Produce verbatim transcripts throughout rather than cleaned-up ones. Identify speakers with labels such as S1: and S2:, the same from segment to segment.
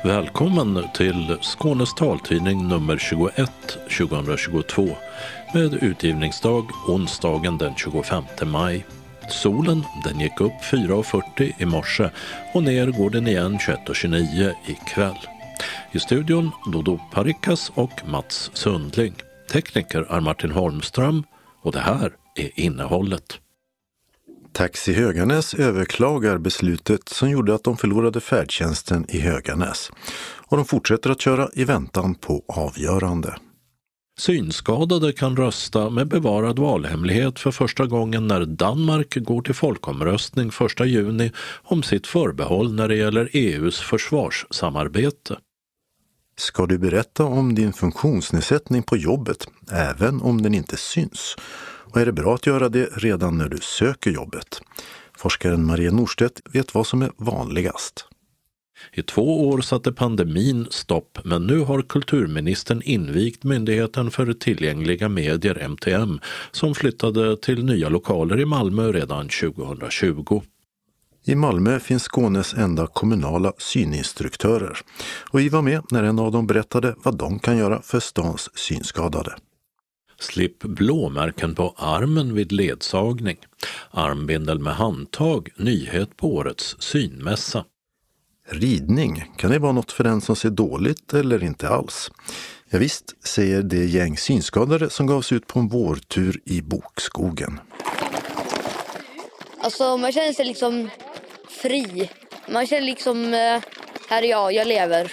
S1: Välkommen till Skånes taltidning nummer tjugoett tjugohundratjugotvå med utgivningsdag onsdagen den tjugofemte maj. Solen den gick upp fyra fyrtio i morse och ner går den igen tjugoett tjugonio ikväll. I studion Dodo Parikas och Mats Sundling. Tekniker är Martin Holmström och det här är innehållet.
S2: Taxi Höganäs överklagar beslutet som gjorde att de förlorade färdtjänsten i Höganäs. Och de fortsätter att köra i väntan på avgörande.
S1: Synskadade kan rösta med bevarad valhemlighet för första gången när Danmark går till folkomröstning första juni om sitt förbehåll när det gäller E U:s försvarssamarbete.
S2: Ska du berätta om din funktionsnedsättning på jobbet, även om den inte syns? Och är det bra att göra det redan när du söker jobbet? Forskaren Maria Norstedt vet vad som är vanligast.
S1: I två år satte pandemin stopp, men nu har kulturministern invigt Myndigheten för tillgängliga medier M T M som flyttade till nya lokaler i Malmö redan tjugohundratjugo.
S2: I Malmö finns Skånes enda kommunala syninstruktörer och vi var med när en av dem berättade vad de kan göra för stans synskadade.
S1: Slipp blåmärken på armen vid ledsagning. Armbindel med handtag, nyhet på årets synmässa.
S2: Ridning, kan det vara något för den som ser dåligt eller inte alls? Ja, visst, säger det gäng synskadade som gavs ut på en vårtur i bokskogen.
S3: Alltså man känner sig liksom fri. Man känner liksom, här är jag, jag lever.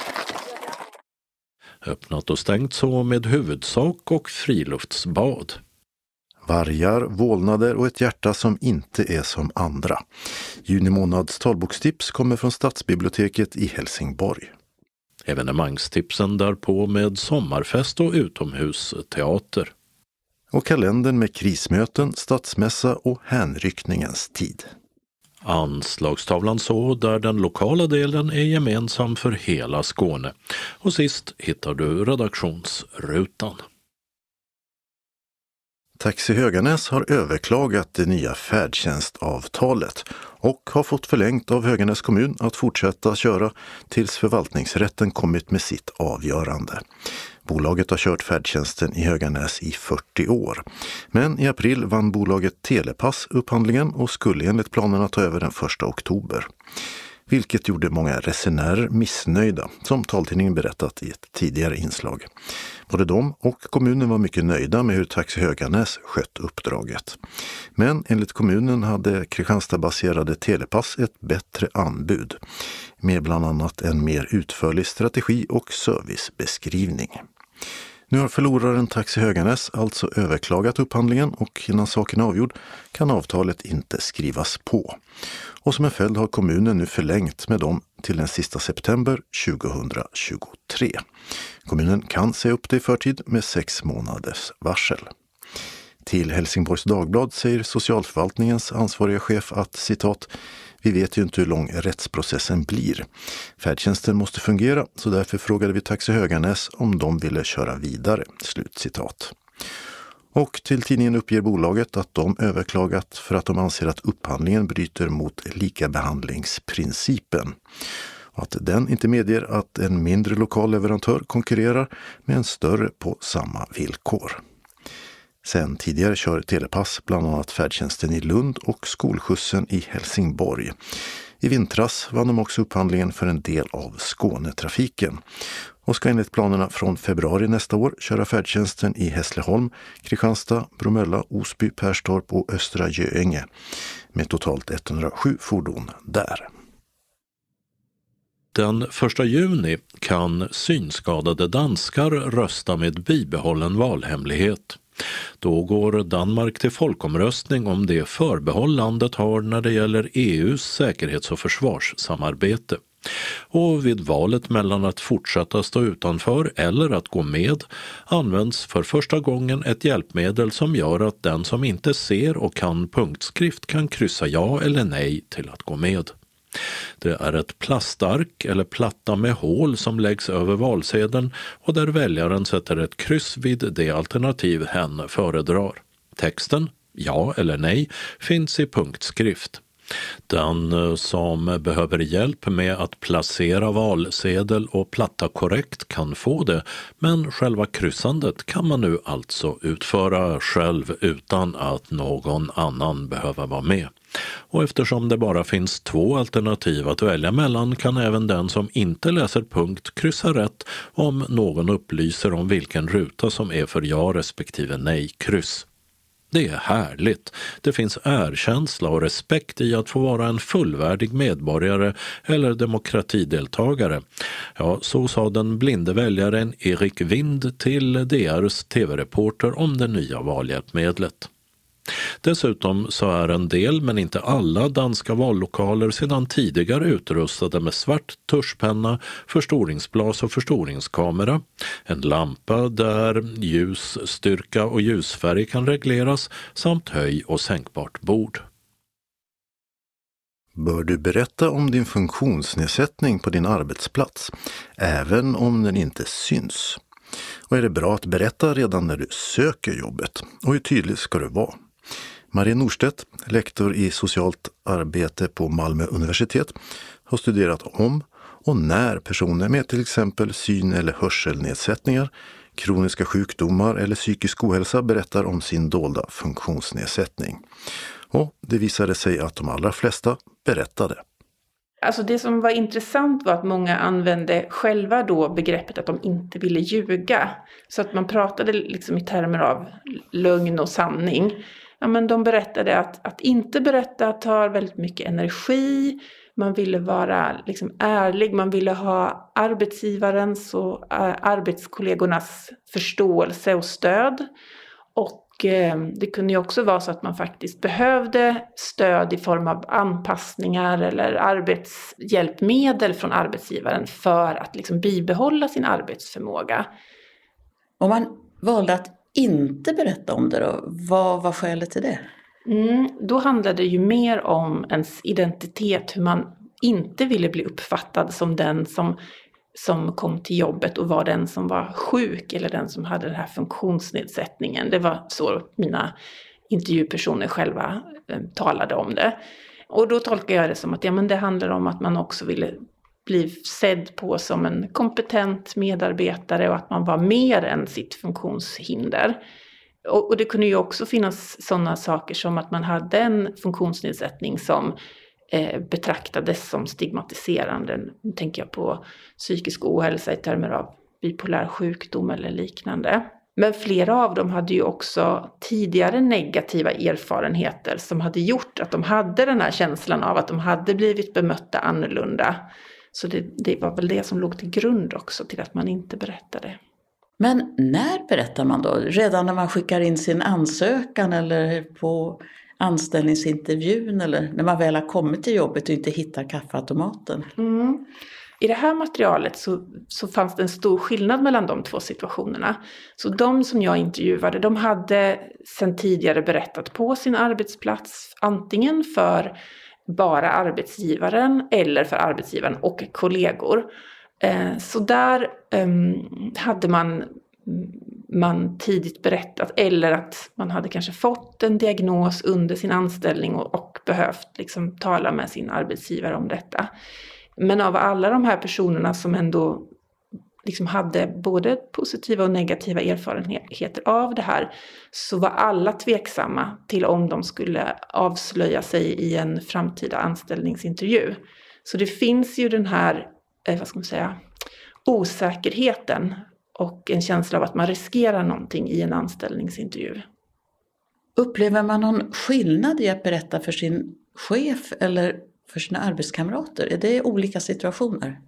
S1: Öppnat och stängt så med huvudsak och friluftsbad.
S2: Vargar, vålnader och ett hjärta som inte är som andra. Juni månads talbokstips kommer från Stadsbiblioteket i Helsingborg.
S1: Evenemangstipsen därpå med sommarfest och utomhusteater.
S2: Och kalendern med krismöten, stadsmässa och hänryckningens tid.
S1: Anslagstavlan så där den lokala delen är gemensam för hela Skåne. Och sist hittar du redaktionsrutan.
S2: Taxi Höganäs har överklagat det nya färdtjänstavtalet och har fått förlängt av Höganäs kommun att fortsätta köra tills förvaltningsrätten kommit med sitt avgörande. Bolaget har kört färdtjänsten i Höganäs i fyrtio år. Men i april vann bolaget Telepass upphandlingen och skulle enligt planerna ta över den första oktober. Vilket gjorde många resenärer missnöjda, som taltidningen berättat i ett tidigare inslag. Både de och kommunen var mycket nöjda med hur Taxi Höganäs skött uppdraget. Men enligt kommunen hade Kristianstad-baserade Telepass ett bättre anbud, med bland annat en mer utförlig strategi och servicebeskrivning. Nu har förloraren Taxi Höganäs alltså överklagat upphandlingen och innan saken är avgjord kan avtalet inte skrivas på. Och som en följd har kommunen nu förlängt med dem till den sista september tjugohundratjugotre. Kommunen kan säga upp det i förtid med sex månaders varsel. Till Helsingborgs Dagblad säger socialförvaltningens ansvariga chef att citat vi vet ju inte hur lång rättsprocessen blir. Färdtjänsten måste fungera så därför frågade vi Taxi Höganäs om de ville köra vidare. Slut citat. Och till tidningen uppger bolaget att de överklagat för att de anser att upphandlingen bryter mot likabehandlingsprincipen. Och att den inte medger att en mindre lokal leverantör konkurrerar med en större på samma villkor. Sen tidigare kör Telepass bland annat färdtjänsten i Lund och skolskjutsen i Helsingborg. I vintras vann de också upphandlingen för en del av Skånetrafiken och ska enligt planerna från februari nästa år köra färdtjänsten i Hässleholm, Kristianstad, Bromölla, Osby, Perstorp och Östra Göinge med totalt etthundrasju fordon där.
S1: Den första juni kan synskadade danskar rösta med bibehållen valhemlighet. Då går Danmark till folkomröstning om det förbehåll landet har när det gäller E U:s säkerhets- och försvarssamarbete. Och vid valet mellan att fortsätta stå utanför eller att gå med används för första gången ett hjälpmedel som gör att den som inte ser och kan punktskrift kan kryssa ja eller nej till att gå med. Det är ett plastark eller platta med hål som läggs över valsedeln och där väljaren sätter ett kryss vid det alternativ hen föredrar. Texten, ja eller nej, finns i punktskrift. Den som behöver hjälp med att placera valsedel och platta korrekt kan få det, men själva kryssandet kan man nu alltså utföra själv utan att någon annan behöver vara med. Och eftersom det bara finns två alternativ att välja mellan kan även den som inte läser punkt kryssa rätt om någon upplyser om vilken ruta som är för ja respektive nej kryss. Det är härligt. Det finns erkänsla och respekt i att få vara en fullvärdig medborgare eller demokratideltagare. Ja, så sa den blinde väljaren Erik Wind till D R:s tv-reporter om det nya valhjälpmedlet. Dessutom så är en del, men inte alla, danska vallokaler sedan tidigare utrustade med svart tuschpenna, förstoringsglas och förstoringskamera, en lampa där ljusstyrka och ljusfärg kan regleras samt höj- och sänkbart bord.
S2: Bör du berätta om din funktionsnedsättning på din arbetsplats, även om den inte syns? Och är det bra att berätta redan när du söker jobbet? Och hur tydlig ska du vara? Marie Norstedt, lektor i socialt arbete på Malmö universitet, har studerat om och när personer med till exempel syn- eller hörselnedsättningar, kroniska sjukdomar eller psykisk ohälsa berättar om sin dolda funktionsnedsättning. Och det visade sig att de allra flesta berättade.
S4: Alltså det som var intressant var att många använde själva då begreppet att de inte ville ljuga. Så att man pratade liksom i termer av lögn och sanning. Ja, men de berättade att, att inte berätta tar väldigt mycket energi. Man ville vara liksom ärlig. Man ville ha arbetsgivarens och arbetskollegornas förståelse och stöd. Och eh, det kunde ju också vara så att man faktiskt behövde stöd i form av anpassningar eller arbetshjälpmedel från arbetsgivaren för att liksom bibehålla sin arbetsförmåga.
S5: Om man valde att inte berätta om det då, vad var skälet till det?
S4: Mm, då handlade det ju mer om ens identitet, hur man inte ville bli uppfattad som den som, som kom till jobbet och var den som var sjuk eller den som hade den här funktionsnedsättningen. Det var så mina intervjupersoner själva eh, talade om det. Och då tolkar jag det som att ja, men det handlar om att man också ville bli sedd på som en kompetent medarbetare och att man var mer än sitt funktionshinder. Och, och det kunde ju också finnas sådana saker som att man hade en funktionsnedsättning som eh, betraktades som stigmatiserande. Nu tänker jag på psykisk ohälsa i termer av bipolär sjukdom eller liknande. Men flera av dem hade ju också tidigare negativa erfarenheter som hade gjort att de hade den här känslan av att de hade blivit bemötta annorlunda. Så det, det var väl det som låg till grund också till att man inte berättade.
S5: Men när berättar man då? Redan när man skickar in sin ansökan eller på anställningsintervjun eller när man väl har kommit till jobbet och inte hittar kaffeautomaten?
S4: Mm. I det här materialet så, så fanns det en stor skillnad mellan de två situationerna. Så de som jag intervjuade, de hade sedan tidigare berättat på sin arbetsplats antingen för bara arbetsgivaren eller för arbetsgivaren och kollegor. Så där hade man, man tidigt berättat eller att man hade kanske fått en diagnos under sin anställning och, och behövt liksom tala med sin arbetsgivare om detta. Men av alla de här personerna som ändå liksom hade både positiva och negativa erfarenheter av det här så var alla tveksamma till om de skulle avslöja sig i en framtida anställningsintervju. Så det finns ju den här, eh, vad ska man säga, osäkerheten och en känsla av att man riskerar någonting i en anställningsintervju.
S5: Upplever man någon skillnad i att berätta för sin chef eller för sina arbetskamrater? Är det olika situationer?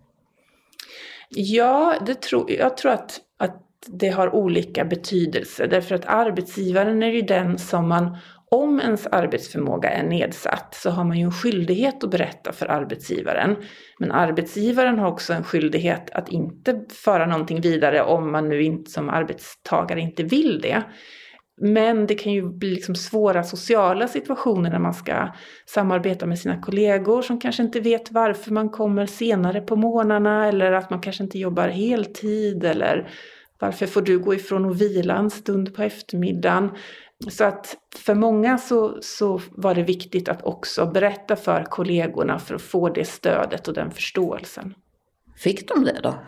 S4: Ja, det tror, jag tror att, att det har olika betydelse. Därför att arbetsgivaren är ju den som man, om ens arbetsförmåga är nedsatt så har man ju en skyldighet att berätta för arbetsgivaren. Men arbetsgivaren har också en skyldighet att inte föra någonting vidare om man nu inte som arbetstagare inte vill det. Men det kan ju bli liksom svåra sociala situationer när man ska samarbeta med sina kollegor som kanske inte vet varför man kommer senare på morgnarna eller att man kanske inte jobbar heltid eller varför får du gå ifrån och vila en stund på eftermiddagen. Så att för många så, så var det viktigt att också berätta för kollegorna för att få det stödet och den förståelsen.
S5: Fick de det då?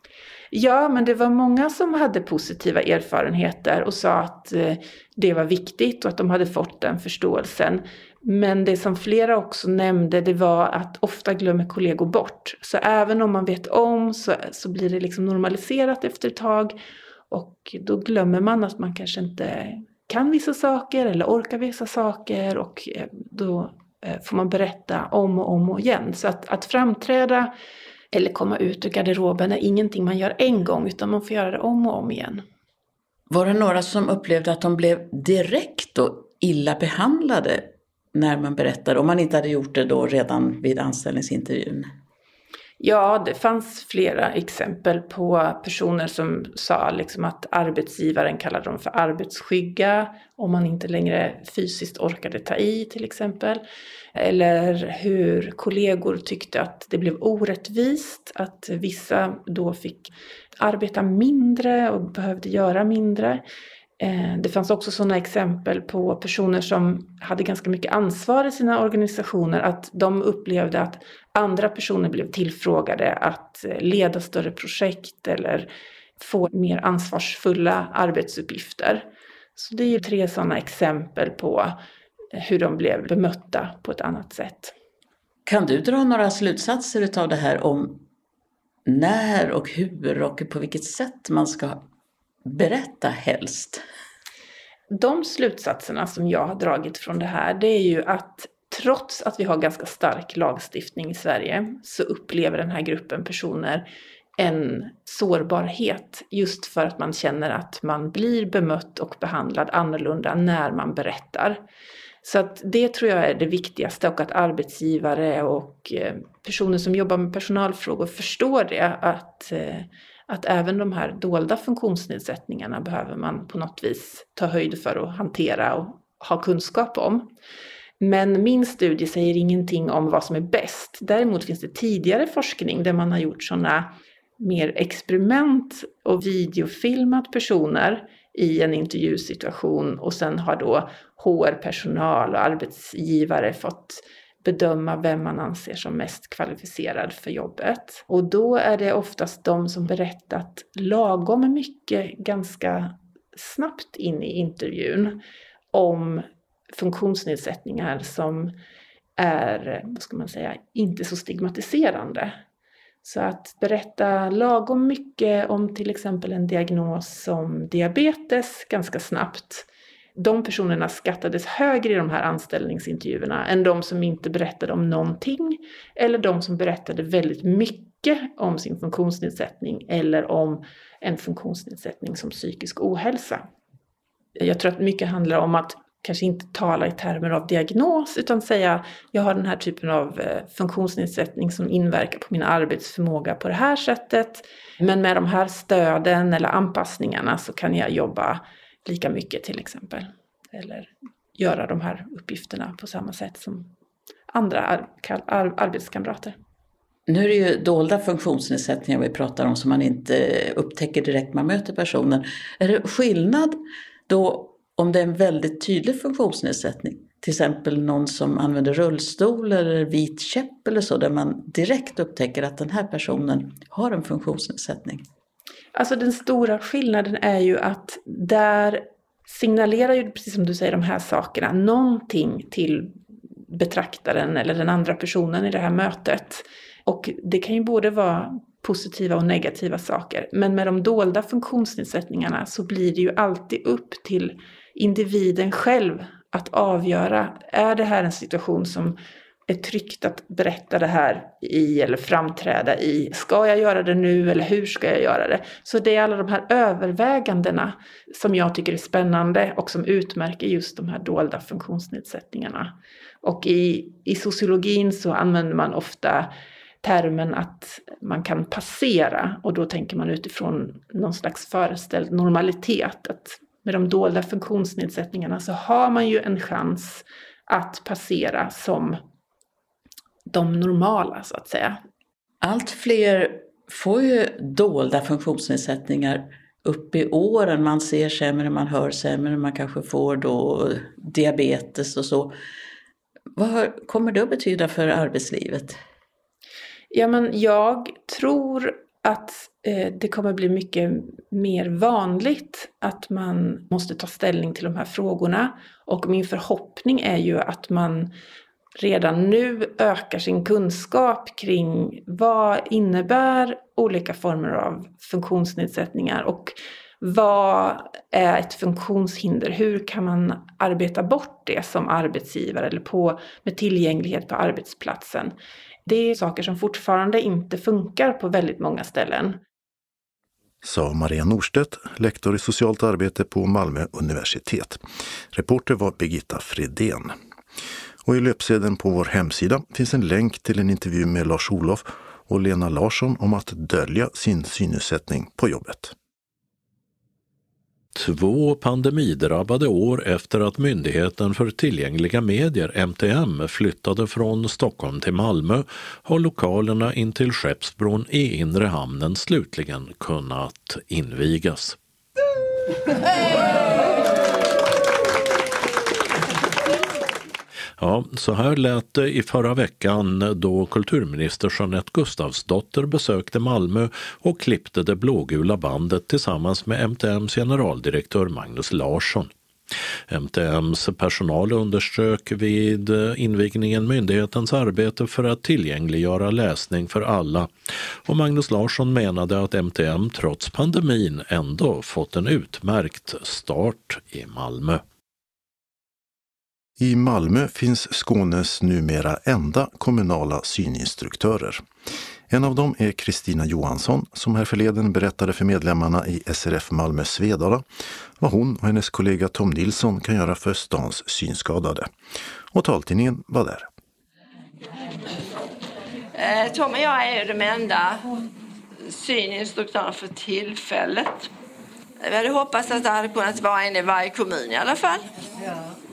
S4: Ja, men det var många som hade positiva erfarenheter och sa att det var viktigt och att de hade fått den förståelsen. Men det som flera också nämnde, det var att ofta glömmer kollegor bort. Så även om man vet om så, så blir det liksom normaliserat efter ett tag. Och då glömmer man att man kanske inte kan vissa saker eller orkar vissa saker. Och då får man berätta om och om och igen. Så att, att framträda eller komma ut ur garderoben är ingenting man gör en gång, utan man får göra det om och om igen.
S5: Var det några som upplevde att de blev direkt och illa behandlade när man berättade, om man inte hade gjort det då redan vid anställningsintervjun?
S4: Ja, det fanns flera exempel på personer som sa liksom att arbetsgivaren kallade dem för arbetsskygga om man inte längre fysiskt orkade ta i till exempel. Eller hur kollegor tyckte att det blev orättvist, att vissa då fick arbeta mindre och behövde göra mindre. Det fanns också sådana exempel på personer som hade ganska mycket ansvar i sina organisationer, att de upplevde att andra personer blev tillfrågade att leda större projekt eller få mer ansvarsfulla arbetsuppgifter. Så det är ju tre sådana exempel på hur de blev bemötta på ett annat sätt.
S5: Kan du dra några slutsatser av det här om när och hur och på vilket sätt man ska berätta helst?
S4: De slutsatserna som jag har dragit från det här, det är ju att trots att vi har ganska stark lagstiftning i Sverige så upplever den här gruppen personer en sårbarhet just för att man känner att man blir bemött och behandlad annorlunda när man berättar. Så att det tror jag är det viktigaste, och att arbetsgivare och personer som jobbar med personalfrågor förstår det, att, att även de här dolda funktionsnedsättningarna behöver man på något vis ta höjd för och hantera och ha kunskap om. Men min studie säger ingenting om vad som är bäst. Däremot finns det tidigare forskning där man har gjort sådana mer experiment och videofilmat personer i en intervjusituation, och sen har då H R-personal och arbetsgivare fått bedöma vem man anser som mest kvalificerad för jobbet. Och då är det oftast de som berättat lagom mycket ganska snabbt in i intervjun om funktionsnedsättningar som är, vad ska man säga, inte så stigmatiserande. Så att berätta lagom mycket om till exempel en diagnos som diabetes ganska snabbt. De personerna skattades högre i de här anställningsintervjuerna än de som inte berättade om någonting, eller de som berättade väldigt mycket om sin funktionsnedsättning eller om en funktionsnedsättning som psykisk ohälsa. Jag tror att mycket handlar om att kanske inte tala i termer av diagnos, utan säga jag har den här typen av funktionsnedsättning som inverkar på min arbetsförmåga på det här sättet. Men med de här stöden eller anpassningarna så kan jag jobba lika mycket till exempel. Eller göra de här uppgifterna på samma sätt som andra ar- ar- arbetskamrater.
S5: Nu är det ju dolda funktionsnedsättningar vi pratar om som man inte upptäcker direkt man möter personen. Är det skillnad då om det är en väldigt tydlig funktionsnedsättning? Till exempel någon som använder rullstol eller vit käpp eller så, där man direkt upptäcker att den här personen har en funktionsnedsättning.
S4: Alltså den stora skillnaden är ju att där signalerar ju, precis som du säger, de här sakerna någonting till betraktaren eller den andra personen i det här mötet. Och det kan ju både vara positiva och negativa saker. Men med de dolda funktionsnedsättningarna så blir det ju alltid upp till individen själv att avgöra, är det här en situation som är tryggt att berätta det här i eller framträda i? Ska jag göra det nu eller hur ska jag göra det? Så det är alla de här övervägandena som jag tycker är spännande och som utmärker just de här dolda funktionsnedsättningarna. Och i, i sociologin så använder man ofta termen att man kan passera, och då tänker man utifrån någon slags föreställd normalitet, att med de dolda funktionsnedsättningarna så har man ju en chans att passera som de normala så att säga.
S5: Allt fler får ju dolda funktionsnedsättningar upp i åren, man ser sämre, man hör sämre, man kanske får då diabetes och så. Vad kommer det att betyda för arbetslivet?
S4: Ja, men jag tror att eh, det kommer bli mycket mer vanligt att man måste ta ställning till de här frågorna. Och min förhoppning är ju att man redan nu ökar sin kunskap kring vad innebär olika former av funktionsnedsättningar och vad är ett funktionshinder? Hur kan man arbeta bort det som arbetsgivare eller på, med tillgänglighet på arbetsplatsen? Det är saker som fortfarande inte funkar på väldigt många ställen.
S2: Sa Maria Norstedt, lektor i socialt arbete på Malmö universitet. Reporter var Birgitta Fredén. Och i löpsedeln på vår hemsida finns en länk till en intervju med Lars-Olof och Lena Larsson om att dölja sin synnedsättning på jobbet.
S1: Två pandemidrabbade år efter att Myndigheten för tillgängliga medier, M T M, flyttade från Stockholm till Malmö har lokalerna intill Skeppsbron i Inre hamnen slutligen kunnat invigas. Ja, så här lät det i förra veckan då kulturminister Jeanette Gustafsdotter besökte Malmö och klippte det blågula bandet tillsammans med M T M:s generaldirektör Magnus Larsson. M T M:s personal underströk vid invigningen myndighetens arbete för att tillgängliggöra läsning för alla, och Magnus Larsson menade att M T M trots pandemin ändå fått en utmärkt start i Malmö.
S2: I Malmö finns Skånes numera enda kommunala syninstruktörer. En av dem är Kristina Johansson som här förleden berättade för medlemmarna i S R F Malmö Svedala vad hon och hennes kollega Tom Nilsson kan göra för stans synskadade. Och taltidningen var där.
S6: Eh, Tom och jag är ju de enda syninstruktörerna för tillfället. Vi hade hoppats att det hade kunnat vara en i varje kommun i alla fall. Ja.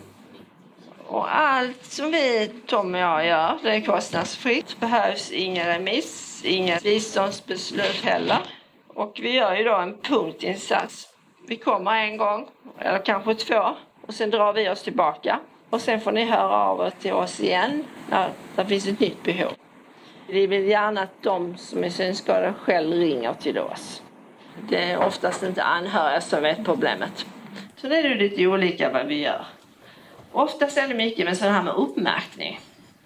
S6: Och allt som vi, Tom och jag, gör, det är kostnadsfritt. Behövs ingen remiss, inga biståndsbeslut heller. Och vi gör ju då en punktinsats. Vi kommer en gång, eller kanske två, och sen drar vi oss tillbaka. Och sen får ni höra av er till oss igen när det finns ett nytt behov. Vi vill gärna att de som är synskadade själv ringer till oss. Det är oftast inte anhöriga som vet problemet. Så det är det lite olika vad vi gör. Oftast är det mycket med sån här med uppmärkning.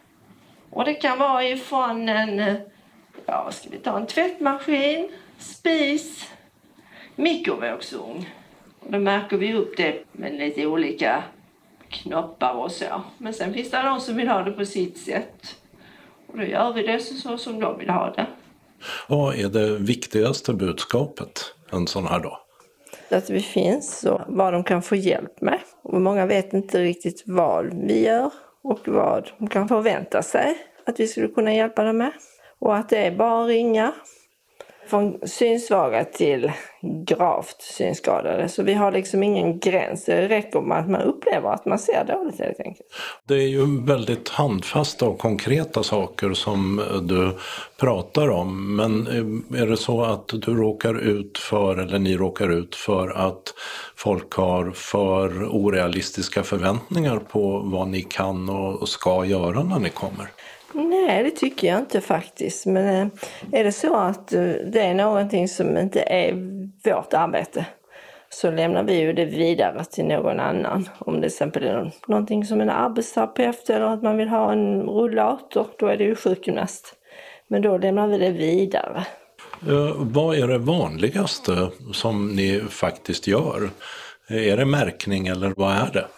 S6: Och det kan vara ifrån en, ja vad ska vi ta, en tvättmaskin, spis, mikrovågsugn. Och då märker vi upp det med lite olika knoppar och så. Men sen finns det de som vill ha det på sitt sätt. Och då gör vi det så som de vill ha det.
S1: Vad är det viktigaste budskapet en sån här dag?
S7: Att vi finns och vad de kan få hjälp med. Och många vet inte riktigt vad vi gör och vad de kan förvänta sig att vi skulle kunna hjälpa dem med. Och att det är bara att ringa. Från synsvaga till gravt synskadade. Så vi har liksom ingen gräns. Det räcker med att man upplever att man ser dåligt helt enkelt.
S1: Det är ju väldigt handfasta och konkreta saker som du pratar om. Men är det så att du råkar ut för, eller ni råkar ut för att folk har för orealistiska förväntningar på vad ni kan och ska göra när ni kommer?
S7: Nej, det tycker jag inte faktiskt. Men är det så att det är någonting som inte är vårt arbete så lämnar vi ju det vidare till någon annan. Om det till exempel är någonting som en arbetsterapeut eller att man vill ha en rullator, då är det ju sjukgymnast. Men då lämnar vi det vidare.
S1: Eh, vad är det vanligaste som ni faktiskt gör? Är det märkning eller vad är det?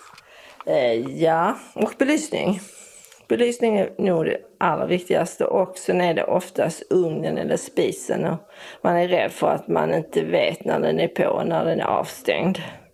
S7: Eh, ja, och belysning. Belysning är nog det allra viktigaste och sen är det oftast ugnen eller spisen. Och man är rädd för att man inte vet när den är på och när den är avstängd.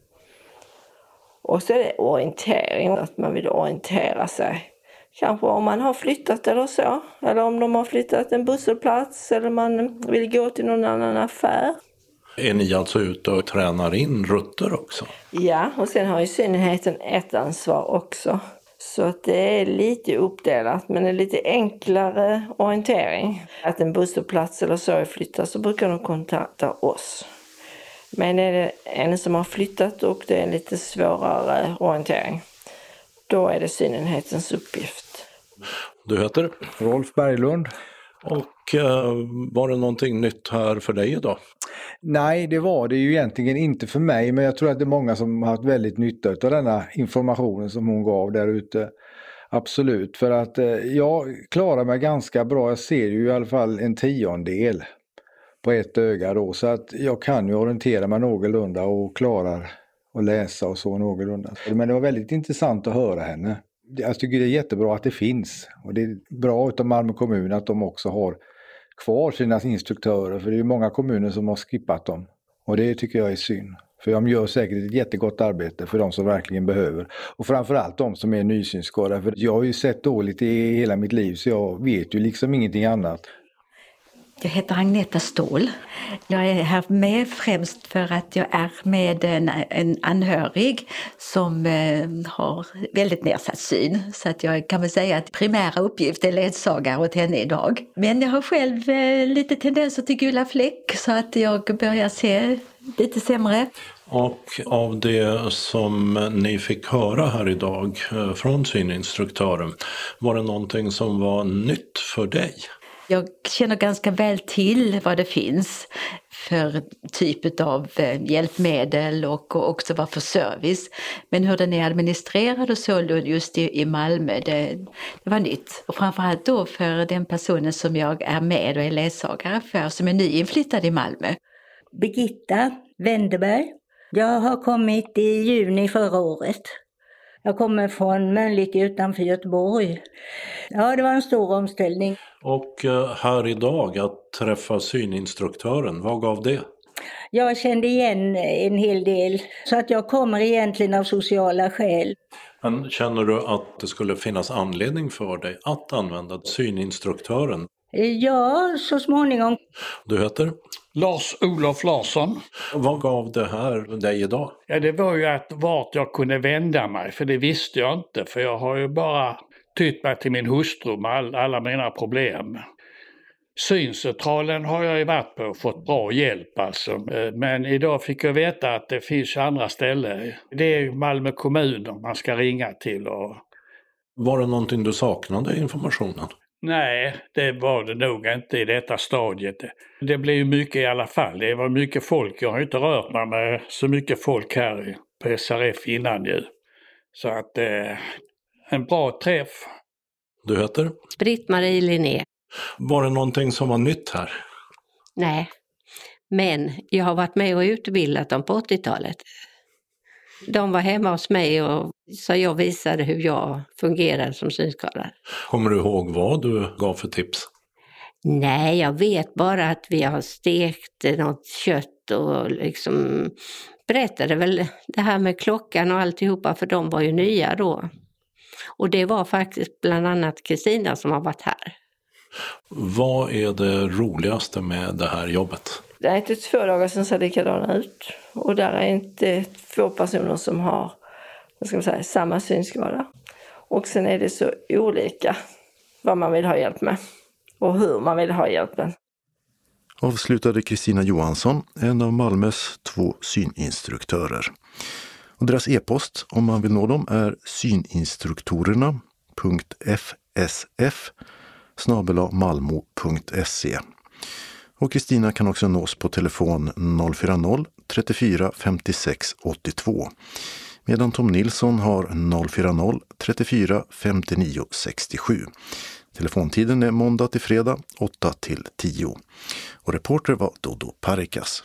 S7: Och så är det orientering, att man vill orientera sig. Kanske om man har flyttat eller så. Eller om de har flyttat en busshållplats eller man vill gå till någon annan affär.
S1: Är ni alltså ute och tränar in rutter också?
S7: Ja, och sen har ju synligheten ett ansvar också. Så att det är lite uppdelat, men en lite enklare orientering. Att en busshållplats eller så är flyttad så brukar de kontakta oss. Men är det en som har flyttat och det är en lite svårare orientering, då är det synenhetens uppgift.
S1: Du heter?
S8: Rolf Berglund.
S1: Och eh, var det någonting nytt här för dig idag?
S8: Nej, det var det ju egentligen inte för mig, men jag tror att det är många som har haft väldigt nytta av denna informationen som hon gav där ute. Absolut, för att eh, jag klarar mig ganska bra. Jag ser ju i alla fall en tiondel på ett öga då, så att jag kan ju orientera mig någorlunda och klarar att läsa och så någorlunda. Men det var väldigt intressant att höra henne. Jag tycker det är jättebra att det finns, och det är bra utav Malmö kommun att de också har kvar sina instruktörer, för det är många kommuner som har skippat dem, och det tycker jag är synd. För de gör säkert ett jättegott arbete för de som verkligen behöver. Och framförallt de som är nysynskadade. För jag har ju sett dåligt i hela mitt liv, så jag vet ju liksom ingenting annat.
S9: Jag heter Agneta Ståhl. Jag är här med främst för att jag är med en, en anhörig som eh, har väldigt nedsatt syn. Så att jag kan väl säga att primära uppgift är ledsagare åt henne idag. Men jag har själv eh, lite tendenser till gula fläck, så att jag börjar se lite sämre.
S1: Och av det som ni fick höra här idag eh, från syninstruktören, var det någonting som var nytt för dig?
S9: Jag känner ganska väl till vad det finns för typ av hjälpmedel och också vad för service. Men hur den är administrerad och så just i Malmö, det, det var nytt. Och framförallt då för den personen som jag är med och är ledsagare för, som är nyinflyttad i Malmö.
S10: Birgitta Wenderberg. Jag har kommit i juni förra året. Jag kommer från Mölnlycke utanför Göteborg. Ja, det var en stor omställning.
S1: Och här idag att träffa syninstruktören, vad gav det?
S10: Jag kände igen en hel del, så att jag kommer egentligen av sociala skäl.
S1: Men känner du att det skulle finnas anledning för dig att använda syninstruktören?
S10: Ja, så småningom.
S1: Du heter?
S11: Lars-Olof Larsson.
S1: Vad gav det här dig idag?
S11: Ja, det var ju att vart jag kunde vända mig, för det visste jag inte. För jag har ju bara tytt mig till min hustru med all, alla mina problem. Syncentralen har jag ju varit på och fått bra hjälp alltså. Men idag fick jag veta att det finns andra ställen. Det är Malmö kommun man ska ringa till. Och...
S1: Var det någonting du saknade i informationen?
S11: Nej, det var det nog inte i detta stadiet. Det blev ju mycket i alla fall. Det var mycket folk. Jag har inte rört mig med så mycket folk här på S R F innan ju. Så att eh, en bra träff.
S1: Du heter?
S12: Britt-Marie Linné.
S1: Var det någonting som var nytt här?
S12: Nej, men jag har varit med och utbildat dem på åttiotalet. De var hemma hos mig och så jag visade hur jag fungerar som synskadad.
S1: Kommer du ihåg vad du gav för tips?
S12: Nej, jag vet bara att vi har stekt något kött och liksom berättade väl det här med klockan och alltihopa, för de var ju nya då. Och det var faktiskt bland annat Kristina som har varit här. Vad är det roligaste med det här jobbet?
S7: Det är inte två dagar sedan ser likadana ut. Och där är inte två personer som har, vad ska man säga, samma synskada. Och sen är det så olika vad man vill ha hjälp med och hur man vill ha hjälpen.
S2: Avslutade Kristina Johansson, en av Malmös två syninstruktörer. Och deras e-post, om man vill nå dem, är syninstruktorerna punkt f s f snabel-a malmo punkt se. Och Kristina kan också nås på telefon noll fyra noll trettiofyra femtiosex åttiotvå. Medan Tom Nilsson har noll fyra noll trettiofyra femtionio sextiosju. Telefontiden är måndag till fredag åtta till tio. Och reporter var Dodo Parikas.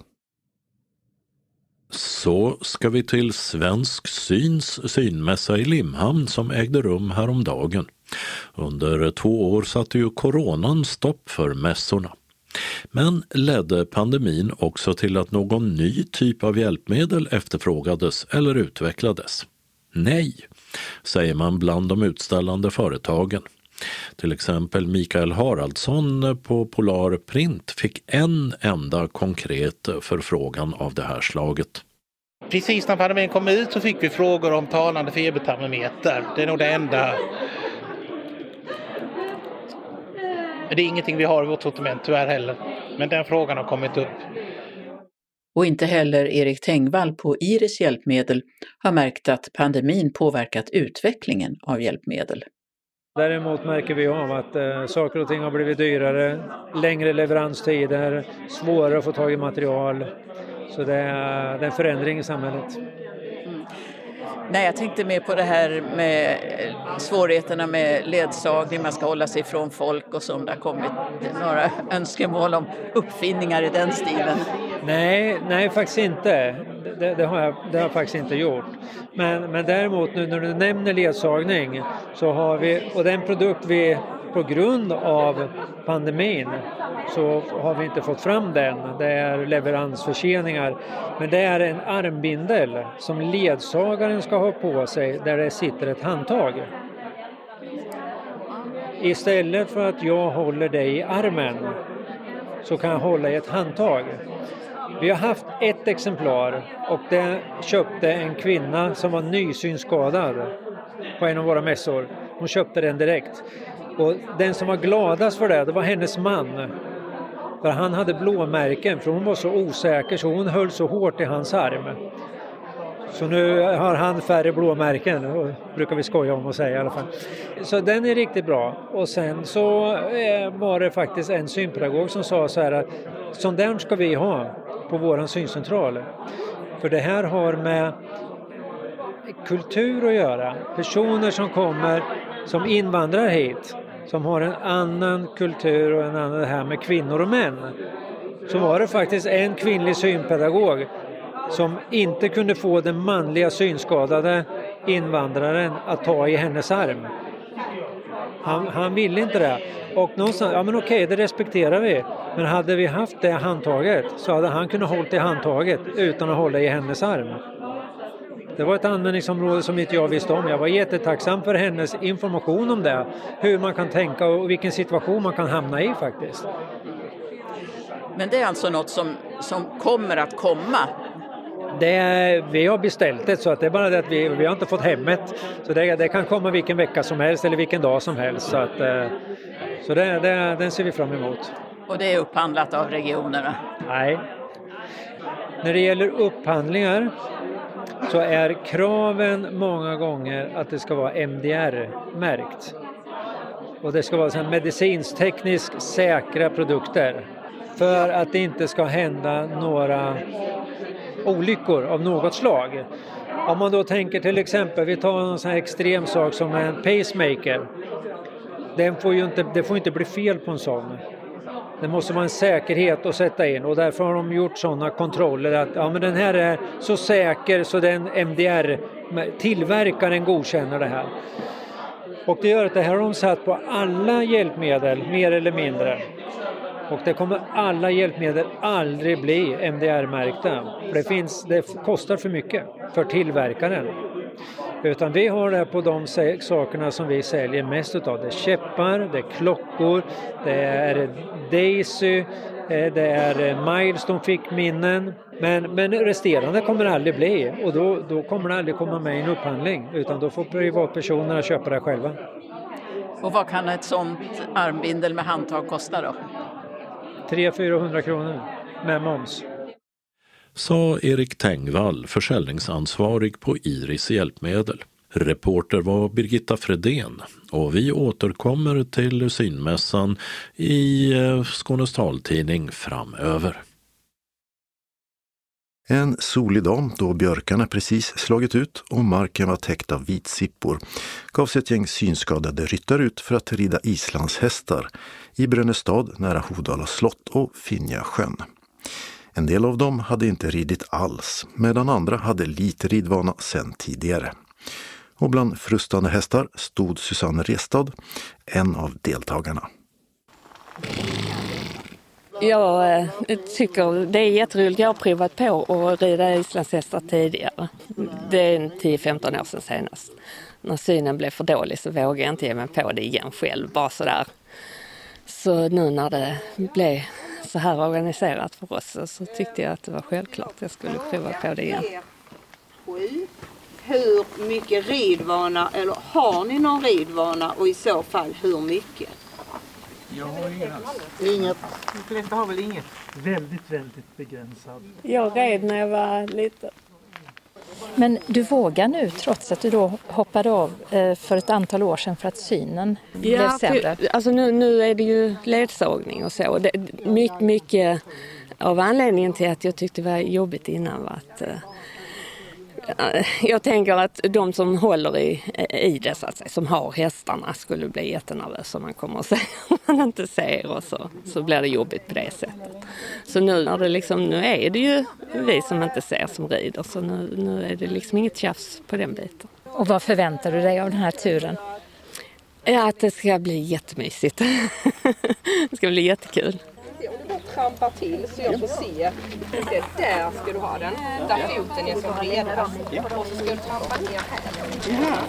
S1: Så ska vi till Svensk Syns synmässa i Limhamn som ägde rum häromdagen. Under två år satte ju coronan stopp för mässorna. Men ledde pandemin också till att någon ny typ av hjälpmedel efterfrågades eller utvecklades? Nej, säger man bland de utställande företagen. Till exempel Mikael Haraldsson på Polar Print fick en enda konkret förfrågan av det här slaget.
S13: Precis när pandemin kom ut så fick vi frågor om talande febertermometer. Det är nog det enda. Det är ingenting vi har i vårt sortiment tyvärr heller. Men den frågan har kommit upp.
S5: Och inte heller Erik Tengvall på Iris hjälpmedel har märkt att pandemin påverkat utvecklingen av hjälpmedel.
S14: Däremot märker vi av att eh, saker och ting har blivit dyrare, längre leveranstider, svårare att få tag i material. Så det är, det är en förändring i samhället.
S5: Mm. Nej, jag tänkte mer på det här med svårigheterna med ledsagning, man ska hålla sig från folk och så, om det har kommit några önskemål om uppfinningar i den stilen.
S14: Nej, nej faktiskt inte. Det, det, har jag, det har jag faktiskt inte gjort. Men, men däremot nu när du nämner ledsagning så har vi, och den produkt vi på grund av pandemin så har vi inte fått fram den. Det är leveransförseningar. Men det är en armbindel som ledsagaren ska ha på sig där det sitter ett handtag. Istället för att jag håller dig i armen så kan jag hålla i ett handtag. Vi har haft ett exemplar och det köpte en kvinna som var nysynskadad på en av våra mässor. Hon köpte den direkt. Och den som var gladast för det, det var hennes man. För han hade blåmärken, för hon var så osäker så hon höll så hårt i hans arm. Så nu har han färre blåmärken, och brukar vi skoja om och säga i alla fall. Så den är riktigt bra. Och sen så eh, var det faktiskt en synpedagog som sa så här att sån där ska vi ha på våran syncentral. För det här har med kultur att göra. Personer som kommer som invandrar hit, som har en annan kultur och en annan det här med kvinnor och män. Så var det faktiskt en kvinnlig synpedagog som inte kunde få den manliga synskadade invandraren att ta i hennes arm. Han, han ville inte det. Och någonstans, ja men okej, det respekterar vi. Men hade vi haft det handtaget så hade han kunnat hålla i handtaget utan att hålla i hennes arm. Det var ett användningsområde som inte jag visste om. Jag var jättetacksam för hennes information om det. Hur man kan tänka och vilken situation man kan hamna i faktiskt.
S5: Men det är alltså något som, som kommer att komma?
S14: Det är, vi har beställt det så att det är bara det att vi, vi har inte fått hemmet. Så det, det kan komma vilken vecka som helst eller vilken dag som helst. Så, att, så det, det, den ser vi fram emot.
S5: Och det är upphandlat av regionerna?
S14: Nej. När det gäller upphandlingar så är kraven många gånger att det ska vara M D R-märkt. Och det ska vara så här medicinstekniskt säkra produkter. För att det inte ska hända några olyckor av något slag. Om man då tänker till exempel, vi tar en sån här extrem sak som en pacemaker. Den får ju inte, det får inte bli fel på en sån. Det måste vara en säkerhet att sätta in och därför har de gjort sådana kontroller att ja, men den här är så säker så den M D R tillverkaren godkänner det här. Och det gör att det här har de satt på alla hjälpmedel mer eller mindre. Och det kommer alla hjälpmedel aldrig bli M D R-märkta. Det, finns, det kostar för mycket för tillverkaren. Utan vi har det på de sakerna som vi säljer mest utav. Det är käppar, det är klockor, det är Daisy, det är Milestone fick minnen. Men, men resterande kommer det aldrig bli. Och då, då kommer det aldrig komma med i en upphandling. Utan då får privatpersonerna köpa det själva.
S5: Och vad kan ett sånt armbindel med handtag kosta då?
S14: tre till fyrahundra kronor med moms.
S1: Sa Erik Tengvall, försäljningsansvarig på Iris hjälpmedel. Reporter var Birgitta Fredén och vi återkommer till synmässan i Skånes taltidning framöver.
S2: En solig dag då björkarna precis slagit ut och marken var täckt av vitsippor gav sig ett gäng synskadade ryttare ut för att rida islandshästar i Brönnestad nära Hovdala slott och Finjasjön. En del av dem hade inte ridit alls medan andra hade lite ridvana sedan tidigare. Och bland frustande hästar stod Susanne Restad, en av deltagarna.
S15: Jag tycker det är jätteroligt. Jag har provat på att rida islandshästar tidigare. Det är tio till femton år sedan senast. När synen blev för dålig så vågade jag inte ge mig på det igen själv, bara sådär. Så nu när det blev så här organiserat för oss så tyckte jag att det var självklart att jag skulle prova på det igen.
S16: Hur mycket ridvana, eller har ni någon ridvana och i så fall hur mycket? Jag har inget alls.
S17: Inget.
S16: De flesta har väl inget. Väldigt, väldigt begränsad.
S15: Jag red när jag var liten.
S18: Men du vågar nu trots att du då hoppade av för ett antal år sedan för att synen
S15: Ja,
S18: blev sämre?
S15: För, alltså nu, nu är det ju ledsagning och så. Det, mycket, mycket av anledningen till att jag tyckte det var jobbigt innan var att uh, jag tänker att de som håller i, i det så att säga, som har hästarna skulle bli jättenervösa om man kommer och säger om man inte ser och så, så blir det jobbigt på det sättet. Så nu, när det liksom, nu är det ju vi som inte ser som rider så nu, nu är det liksom inget tjafs på den biten.
S18: Och vad förväntar du dig av den här turen?
S15: Ja, att det ska bli jättemysigt. Det ska bli jättekul.
S19: Om du bara trampar till så jag får se. Det där ska du ha den. Där foten är som bredast. Och så ska du trampa ner här.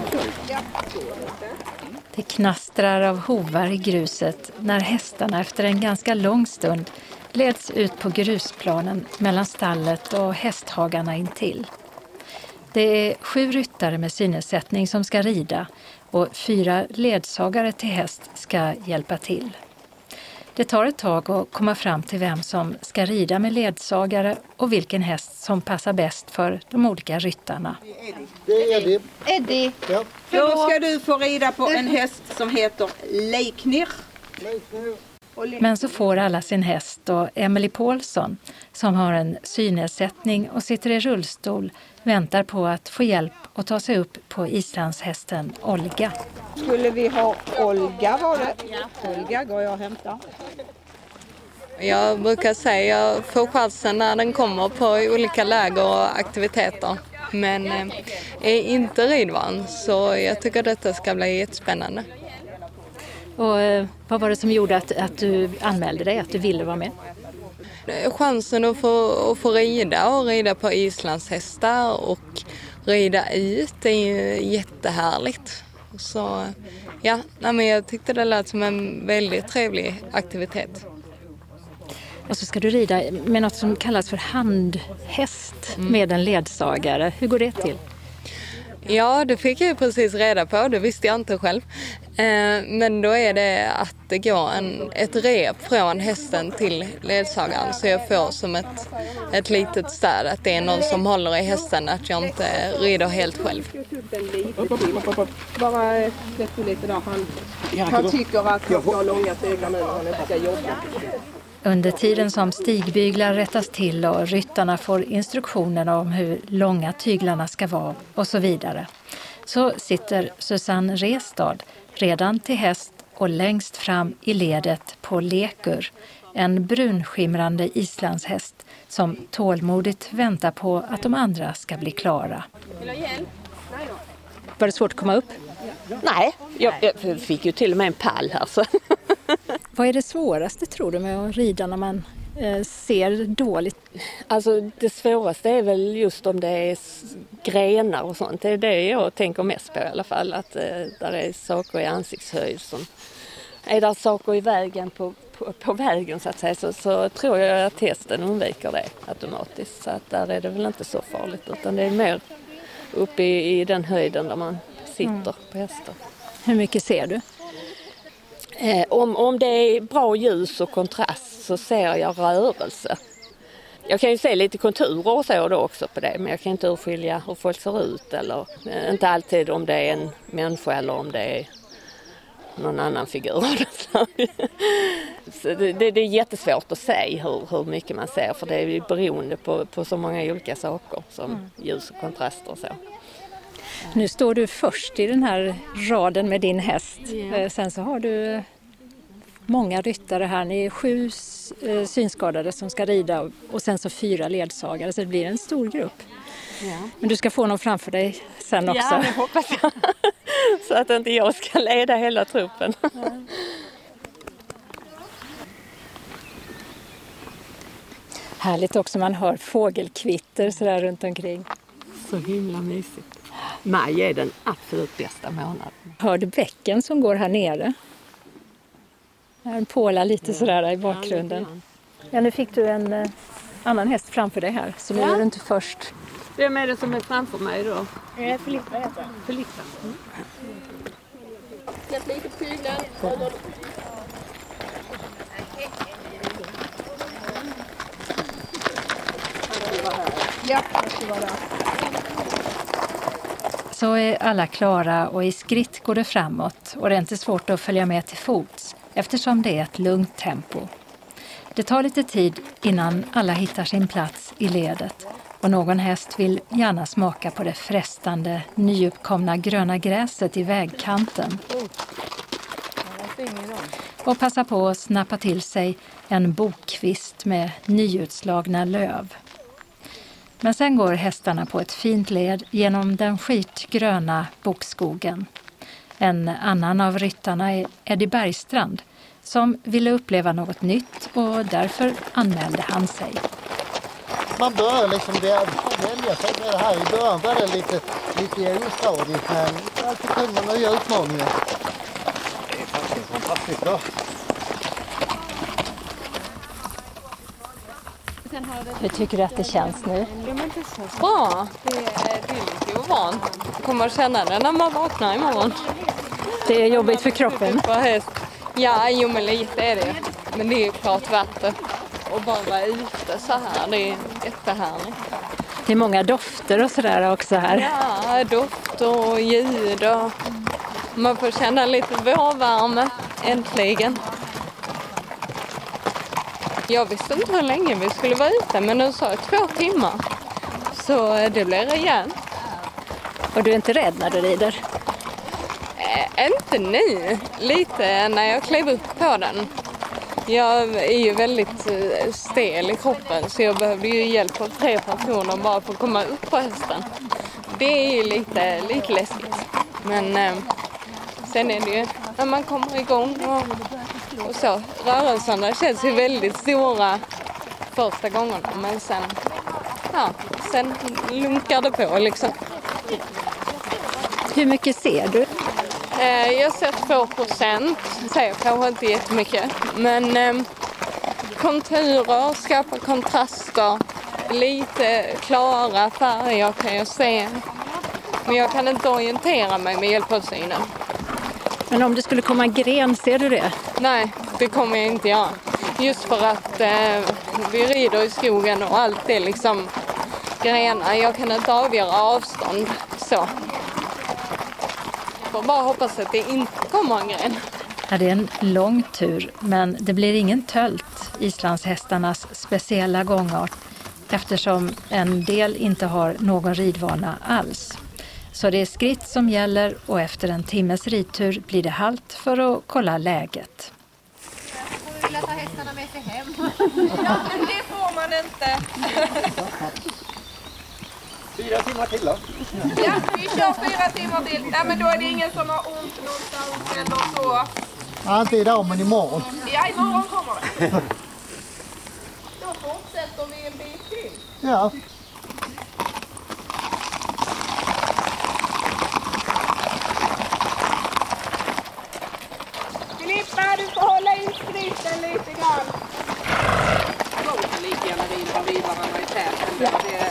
S18: Det knastrar av hovar i gruset när hästarna efter en ganska lång stund leds ut på grusplanen mellan stallet och hästhagarna intill. Det är sju ryttare med synnedsättning som ska rida och fyra ledsagare till häst ska hjälpa till. Det tar ett tag att komma fram till vem som ska rida med ledsagare och vilken häst som passar bäst för de olika ryttarna.
S17: Det är Eddie.
S19: Eddie.
S17: Ja.
S19: Då ska du få rida på en häst som heter Leiknir.
S18: Men så får alla sin häst och Emily Paulsson, som har en synnedsättning och sitter i rullstol, väntar på att få hjälp att ta sig upp på islandshästen Olga.
S19: Skulle vi ha Olga var det? Olga går jag och hämtar.
S20: Jag brukar säga att jag får chansen när den kommer på olika läger och aktiviteter. Men är inte ridvan så jag tycker detta ska bli jättespännande.
S18: Och vad var det som gjorde att, att du anmälde dig, att du ville vara med?
S20: Chansen att få, att få rida och rida på islandshästar och rida ut är ju jättehärligt. Så ja, nej, men jag tyckte det lät som en väldigt trevlig aktivitet.
S18: Och så ska du rida med något som kallas för handhäst mm. med en ledsagare. Hur går det till?
S20: Ja, det fick jag ju precis reda på. Det visste jag inte själv. Men då är det att det går en, ett rep från hästen till ledsagaren. Så jag får som ett, ett litet stöd. Att det är någon som håller i hästen. Att jag inte rider helt själv.
S19: Bara släpp lite där. Han, han tycker att han ska ha långa teglar nu när han inte ska jobba.
S18: Under tiden som stigbyglar rättas till och ryttarna får instruktioner om hur långa tyglarna ska vara och så vidare, så sitter Susanne Restad redan till häst och längst fram i ledet på Lekur, en brunskimrande islandshäst som tålmodigt väntar på att de andra ska bli klara. Var det svårt att komma upp?
S15: Nej, jag, jag fick ju till och med en pall här. Så.
S18: Vad är det svåraste tror du med att rida när man eh, ser dåligt?
S15: Alltså det svåraste är väl just om det är grenar och sånt. Det är det jag tänker mest på i alla fall. Att eh, där är saker i ansiktshöjd som är där saker i vägen på, på, på vägen så att säga. Så, så tror jag att hästen undviker det automatiskt. Så att där är det väl inte så farligt utan det är mer uppe i, i den höjden där man sitter mm. på hästar.
S18: Hur mycket ser du?
S15: Eh, om, om det är bra ljus och kontrast så ser jag rörelse. Jag kan ju se lite konturer och så då också på det. Men jag kan inte urskilja hur folk ser ut. Eller eh, inte alltid om det är en människa eller om det är någon annan figur. Så det, det, det är jättesvårt att säga hur, hur mycket man ser. För det är ju beroende på, på så många olika saker som mm. ljus och kontraster och så.
S18: Nu står du först i den här raden med din häst.
S15: Yeah.
S18: Sen så har du många ryttare här. Ni är sju synskadade som ska rida och sen så fyra ledsagare. Så det blir en stor grupp.
S15: Yeah.
S18: Men du ska få någon framför dig sen också.
S15: Ja, det hoppas jag. Så att inte jag ska leda hela truppen. Ja.
S18: Härligt också, man hör fågelkvitter så där runt omkring.
S15: Så himla mysigt. Maj är den absolut bästa månaden.
S18: Hör du bäcken som går här nere? Här pålar lite sådär i bakgrunden. Ja, nu fick du en eh, annan häst framför dig här, så nu ja. är du inte först.
S15: Vem är det som är framför mig då?
S19: Eh, Filippa heter jag.
S15: Filippa. Mm.
S19: Släpp lite på tyglen. Ja, varsågoda.
S18: Så är alla klara och i skritt går det framåt och det är inte svårt att följa med till fots eftersom det är ett lugnt tempo. Det tar lite tid innan alla hittar sin plats i ledet och någon häst vill gärna smaka på det frestande nyuppkomna gröna gräset i vägkanten. Och passa på att snappa till sig en bokkvist med nyutslagna löv. Men sen går hästarna på ett fint led genom den skitgröna bokskogen. En annan av ryttarna är Eddie Bergstrand som ville uppleva något nytt och därför anmälde han sig.
S17: Man börjar liksom välja sig med det här. I början var det lite, lite ostadigt, men det är alltid kul med nya utmaningar. Det är faktiskt fantastiskt bra.
S18: Hur tycker du att det känns nu?
S20: Ja, men det känns bra. Det är, det är lite ovant. Jag kommer att känna det när man vaknar imorgon.
S18: Det är jobbigt för kroppen.
S20: Ja, jo men lite är det. Men det är ju klart värt det. Och bara vara ute så här, det är jättehärligt.
S18: Det är många dofter och sådär också här.
S20: Ja, dofter och ljud och man får känna lite vårvärme, äntligen. Jag visste inte hur länge vi skulle vara ute, men nu sa jag två timmar. Så det blir rejält.
S18: Och du är inte rädd när du rider?
S20: Äh, inte nu. Lite när jag klev upp på den. Jag är ju väldigt stel i kroppen så jag behövde ju hjälp av tre personer bara för att komma upp på hästen. Det är ju lite, lite läskigt. Men eh, sen är det ju när man kommer igång och, och så. Rörelserna känns ju väldigt stora första gångerna men sen, ja, sen lunkar det på liksom.
S18: Hur mycket ser du?
S20: Jag ser två procent, ser kanske inte jättemycket, men eh, konturer, skarpa kontraster, lite klara färger kan jag se. Men jag kan inte orientera mig med hjälp av synen.
S18: Men om det skulle komma en gren, ser du det?
S20: Nej, det kommer jag inte göra. Just för att eh, vi rider i skogen och allt är liksom grenar. Jag kan inte avgöra avstånd så. Jag bara hoppas att det inte kommer en gren.
S18: Ja, det är en lång tur, men det blir ingen tölt, islandshästarnas speciella gångart, eftersom en del inte har någon ridvana alls. Så det är skritt som gäller och efter en timmes ridtur blir det halt för att kolla läget.
S19: Jag vill ta hästarna med sig hem. Ja, men det får man inte.
S17: Fyra timmar till då?
S19: Ja, vi kör fyra timmar till. Ja, men då är det ingen som har ont någonstans eller så.
S17: Ja, inte idag, men imorgon.
S19: Ja, imorgon kommer det. Då fortsätter vi en bit till.
S17: Ja.
S19: Filippa, du får hålla i skritten lite grann. Lika gärna rider vid varandra i täten.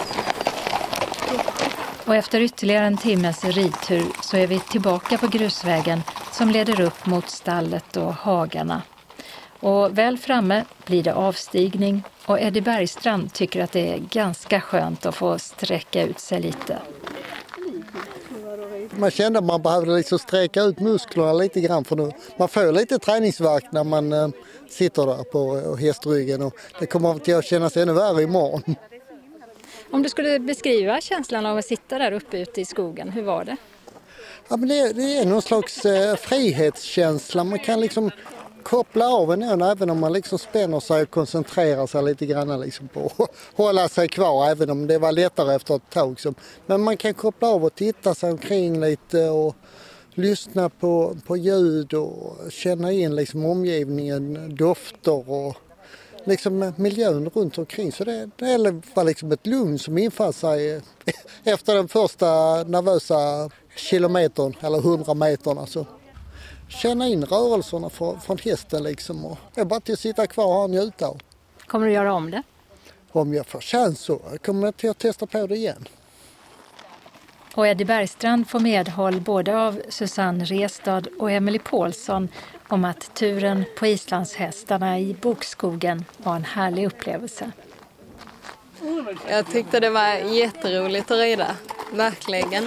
S18: Och efter ytterligare en timmes ridtur så är vi tillbaka på grusvägen som leder upp mot stallet och hagarna. Och väl framme blir det avstigning och Eddie Bergstrand tycker att det är ganska skönt att få sträcka ut sig lite.
S17: Man kände att man behövde liksom sträcka ut musklerna lite grann för nu. Man får lite träningsvärk när man äh, sitter där på hästryggen och det kommer till att kännas ännu värre imorgon.
S18: Om du skulle beskriva känslan av att sitta där uppe ute i skogen, hur var det?
S17: Ja, men det, det är någon slags eh, frihetskänsla. Man kan liksom koppla av en även om man liksom spänner sig och koncentrerar sig lite grann liksom på att hålla sig kvar, även om det var lättare efter ett tag. Men man kan koppla av och titta sig omkring lite och lyssna på, på ljud och känna in liksom omgivningen, dofter och liksom miljön runt omkring. Så det, det var liksom ett lugn som infann sig efter den första nervösa kilometern eller hundra meterna. Så känna in rörelserna från, från hästen liksom. Och det är bara till att sitta kvar och njuta av.
S18: Kommer du göra om det?
S17: Om jag får chans så kommer jag till att testa på det igen.
S18: Och Eddie Bergstrand får medhåll både av Susanne Restad och Emily Paulsson om att turen på islandshästarna i bokskogen var en härlig upplevelse.
S20: Jag tyckte det var jätteroligt att rida, verkligen.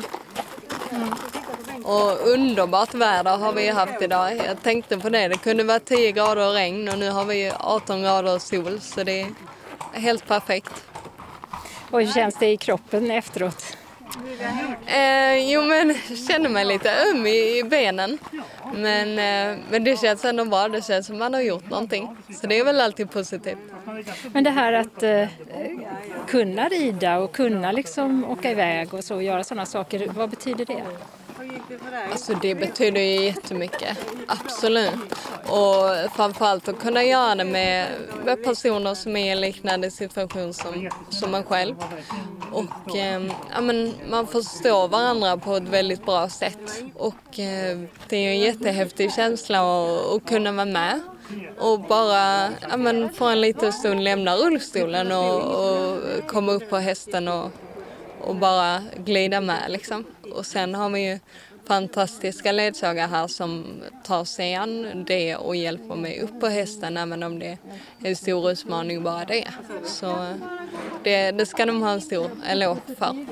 S20: Och underbart väder har vi haft idag. Jag tänkte på det, det kunde vara tio grader regn och nu har vi arton grader sol, så det är helt perfekt.
S18: Och hur känns det i kroppen efteråt?
S20: Eh, jo men jag känner mig lite öm i, i benen. Men, eh, men det känns ändå bra, det känns som man har gjort någonting. Så det är väl alltid positivt.
S18: Men det här att eh, kunna rida och kunna liksom åka iväg och så, göra sådana saker, vad betyder det?
S20: Alltså det betyder ju jättemycket, absolut. Och framförallt att kunna göra det med, med personer som är i en liknande situation som, som man själv. Och eh, ja, men man förstår varandra på ett väldigt bra sätt. Och eh, det är ju en jättehäftig känsla att, att kunna vara med. Och bara ja, men för en liten stund lämna rullstolen och, och komma upp på hästen och, och bara glida med liksom. Och sen har vi ju fantastiska ledsagare här som tar sig an det och hjälper mig upp på hästen, även om det är en stor utmaning bara det. Så det, det ska de ha en stor eloge för.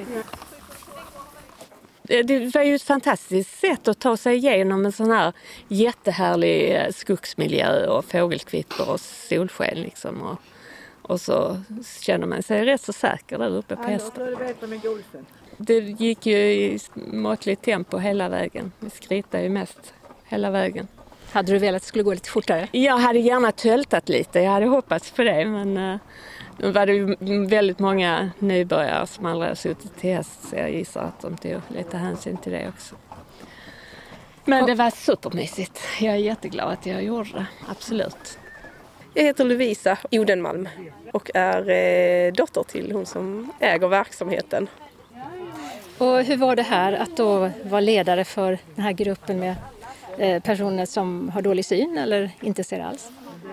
S15: Det var ju ett fantastiskt sätt att ta sig igenom en sån här jättehärlig skogsmiljö och fågelkvitter och solsken liksom. Och, och så känner man sig rätt så säker där uppe på hästen. Det gick ju i måttligt tempo hela vägen. Vi skritade ju mest hela vägen.
S18: Hade du velat att det skulle gå lite fortare?
S15: Jag hade gärna töltat lite, jag hade hoppats på det, men uh, nu var det ju väldigt många nybörjare som aldrig har suttit till häst, så jag gissar att de tog lite hänsyn till det också. Men det var supermysigt. Jag är jätteglad att jag gjorde det, absolut.
S19: Jag heter Lovisa Odenmalm och är eh, dotter till hon som äger verksamheten.
S18: Och hur var det här att då vara ledare för den här gruppen med eh, personer som har dålig syn eller inte ser alls?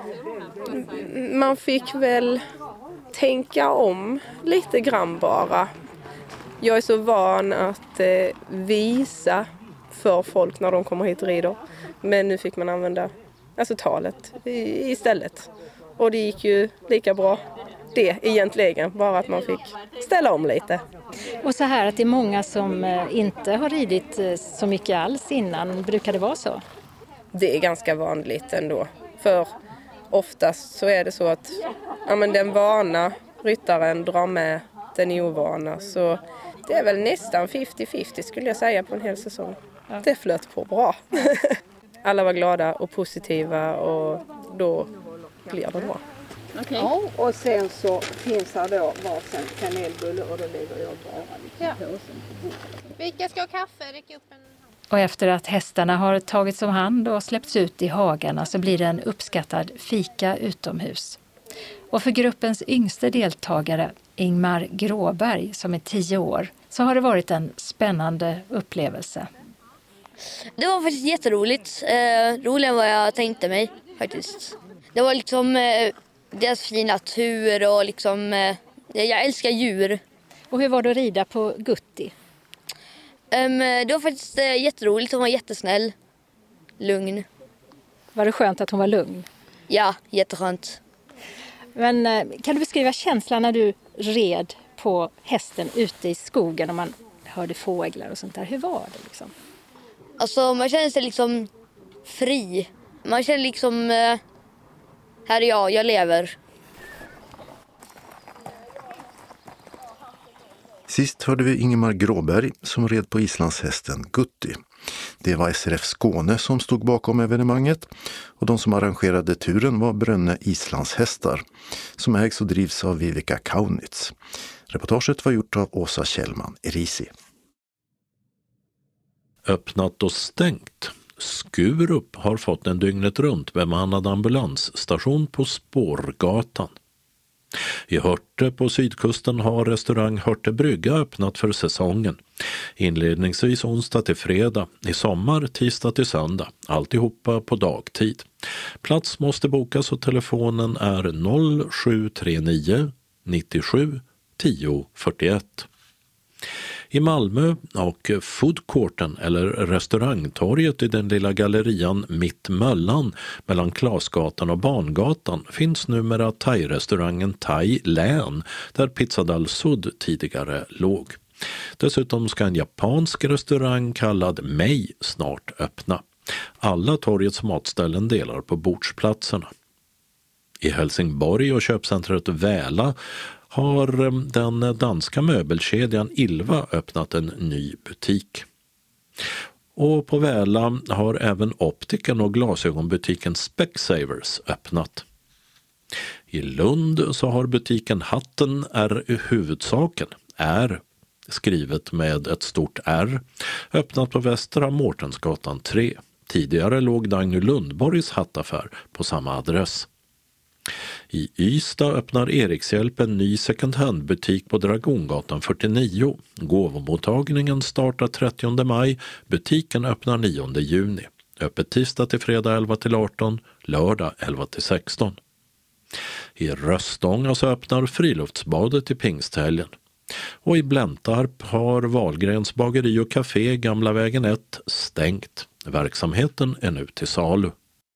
S19: Man fick väl tänka om lite grann bara. Jag är så van att eh, visa för folk när de kommer hit och rider. Men nu fick man använda alltså talet i, istället. Och det gick ju lika bra det egentligen, bara att man fick ställa om lite.
S18: Och så här att det är många som eh, inte har ridit eh, så mycket alls innan, brukar det vara så?
S19: Det är ganska vanligt ändå. För oftast så är det så att ja, men den vana ryttaren drar med den ovana. Så det är väl nästan femtio femtio skulle jag säga på en hel säsong. Ja. Det flöt på bra. Alla var glada och positiva och då blir det bra.
S21: Okay. Ja, och sen så finns här då varsin kanelbulle och då lägger jag bara lite ja. påsen på bordet.
S22: Vilka ska ha kaffe? Räck upp en...
S18: Och efter att hästarna har tagits om hand och släppts ut i hagarna så blir det en uppskattad fika utomhus. Och för gruppens yngste deltagare, Ingmar Gråberg, som är tio år, så har det varit en spännande upplevelse.
S3: Det var faktiskt jätteroligt. Eh, roligare än vad jag tänkte mig faktiskt. Det var liksom eh, deras fina natur och liksom, eh, jag älskar djur.
S18: Och hur var det att rida på Gutti?
S3: Um, det var faktiskt eh, jätteroligt, hon var jättesnäll, lugn.
S18: Var det skönt att hon var lugn?
S3: Ja, jätteskönt.
S18: Men eh, kan du beskriva känslan när du red på hästen ute i skogen och man hörde fåglar och sånt där? Hur var det liksom?
S3: Alltså man känner sig liksom fri. Man känner liksom, eh, här är jag, jag lever.
S2: Sist hörde vi Ingemar Gråberg som red på islandshästen Gutti. Det var S R F Skåne som stod bakom evenemanget och de som arrangerade turen var Brönne islandshästar som ägs och drivs av Vivica Kaunitz. Reportaget var gjort av Åsa Kjellman Erisi.
S1: Öppnat och stängt. Skurup har fått en dygnet runt bemannad ambulansstation på Spårgatan. I Hörte på sydkusten har restaurang Hörte Brygga öppnat för säsongen. Inledningsvis onsdag till fredag, i sommar tisdag till söndag, alltihopa på dagtid. Plats måste bokas och telefonen är noll sju tre nio nittiosju tio fyrtioett. I Malmö och foodcourten eller restaurangtorget i den lilla gallerian Mitt Möllan mellan Klasgatan och Bangatan finns numera thai-restaurangen Thai Län där Pizza Dal Sud tidigare låg. Dessutom ska en japansk restaurang kallad Mei snart öppna. Alla torgets matställen delar på bordsplatserna. I Helsingborg och köpcentret Väla har den danska möbelkedjan Ilva öppnat en ny butik. Och på Väla har även optiken och glasögonbutiken Specsavers öppnat. I Lund så har butiken Hatten är huvudsaken, är skrivet med ett stort R, öppnat på Västra Mårtensgatan tre. Tidigare låg Dagny Lundborgs hattaffär på samma adress. I Ystad öppnar Erikshjälp en ny second hand-butik på Dragongatan fyrtionio. Gåvomottagningen startar trettionde maj, butiken öppnar nionde juni. Öppet tisdag till fredag elva till arton, lördag elva till sexton. I Röstånga så öppnar friluftsbadet i pingsthelgen. Och i Bläntarp har Wahlgrens bageri och café Gamla vägen ett stängt. Verksamheten är nu till salu.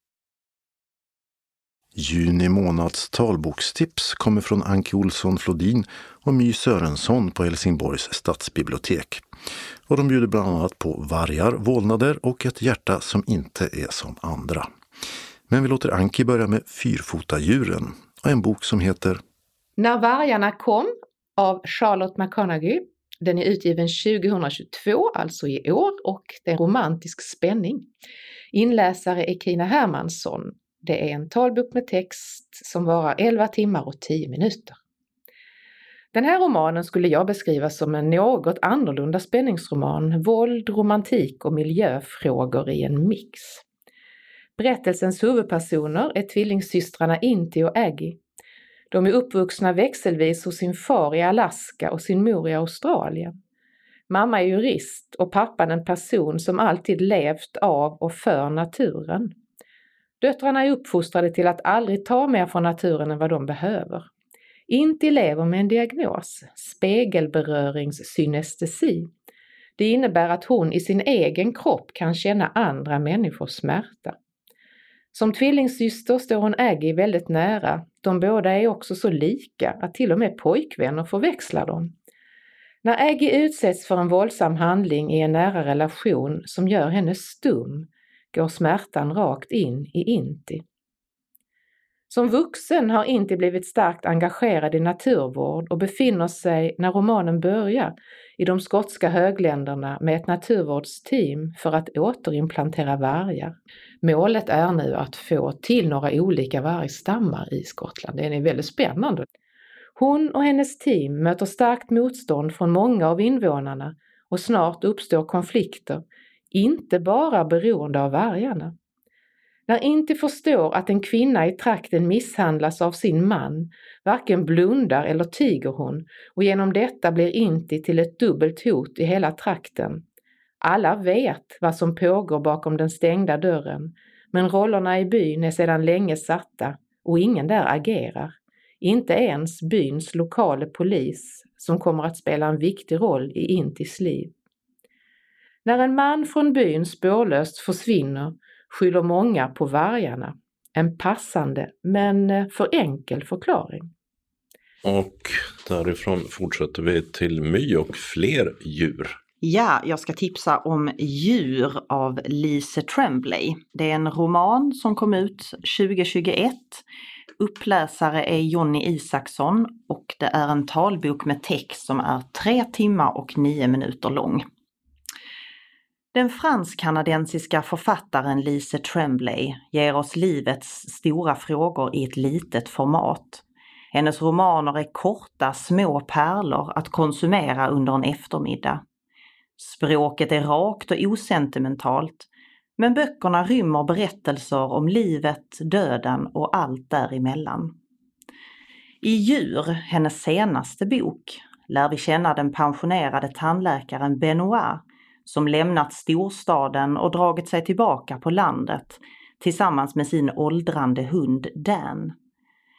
S2: Juni månads talbokstips kommer från Anke Olsson Flodin och My Sörensson på Helsingborgs stadsbibliotek. Och de bjuder bland annat på vargar, vålnader och ett hjärta som inte är som andra. Men vi låter Anke börja med Fyrfotadjuren och en bok som heter
S4: När vargarna kom av Charlotte McConaughey. Den är utgiven tjugohundratjugotvå, alltså i år, och det är romantisk spänning. Inläsare är Kina Hermansson. Det är en talbok med text som varar elva timmar och tio minuter. Den här romanen skulle jag beskriva som en något annorlunda spänningsroman, våld, romantik och miljöfrågor i en mix. Berättelsens huvudpersoner är tvillingsystrarna Inti och Aggie. De är uppvuxna växelvis hos sin far i Alaska och sin mor i Australien. Mamma är jurist och pappan en person som alltid levt av och för naturen. Döttrarna är uppfostrade till att aldrig ta mer från naturen än vad de behöver. Inti lever med en diagnos, spegelberöringssynestesi. Det innebär att hon i sin egen kropp kan känna andra människors smärta. Som tvillingsyster står hon Aggie väldigt nära. De båda är också så lika att till och med pojkvänner förväxlar dem. När Aggie utsätts för en våldsam handling i en nära relation som gör henne stum, går smärtan rakt in i Inti. Som vuxen har Inti blivit starkt engagerad i naturvård och befinner sig, när romanen börjar, i de skotska högländerna med ett naturvårdsteam för att återimplantera vargar. Målet är nu att få till några olika vargstammar i Skottland. Det är väldigt spännande. Hon och hennes team möter starkt motstånd från många av invånarna och snart uppstår konflikter, inte bara beroende av vargarna. När Inti förstår att en kvinna i trakten misshandlas av sin man, varken blundar eller tiger hon, och genom detta blir Inti till ett dubbelt hot i hela trakten. Alla vet vad som pågår bakom den stängda dörren, men rollerna i byn är sedan länge satta och ingen där agerar. Inte ens byns lokala polis som kommer att spela en viktig roll i Intis liv. När en man från byn spårlöst försvinner skyller många på vargarna. En passande men för enkel förklaring.
S1: Och därifrån fortsätter vi till My och fler djur.
S22: Ja, jag ska tipsa om Djur av Lise Tremblay. Det är en roman som kom ut tjugohundratjugoett. Uppläsare är Jonny Isaksson och det är en talbok med text som är tre timmar och nio minuter lång. Den fransk-kanadensiska författaren Lise Tremblay ger oss livets stora frågor i ett litet format. Hennes romaner är korta, små pärlor att konsumera under en eftermiddag. Språket är rakt och osentimentalt, men böckerna rymmer berättelser om livet, döden och allt däremellan. I Djur, hennes senaste bok, lär vi känna den pensionerade tandläkaren Benoit som lämnat storstaden och dragit sig tillbaka på landet tillsammans med sin åldrande hund Dan.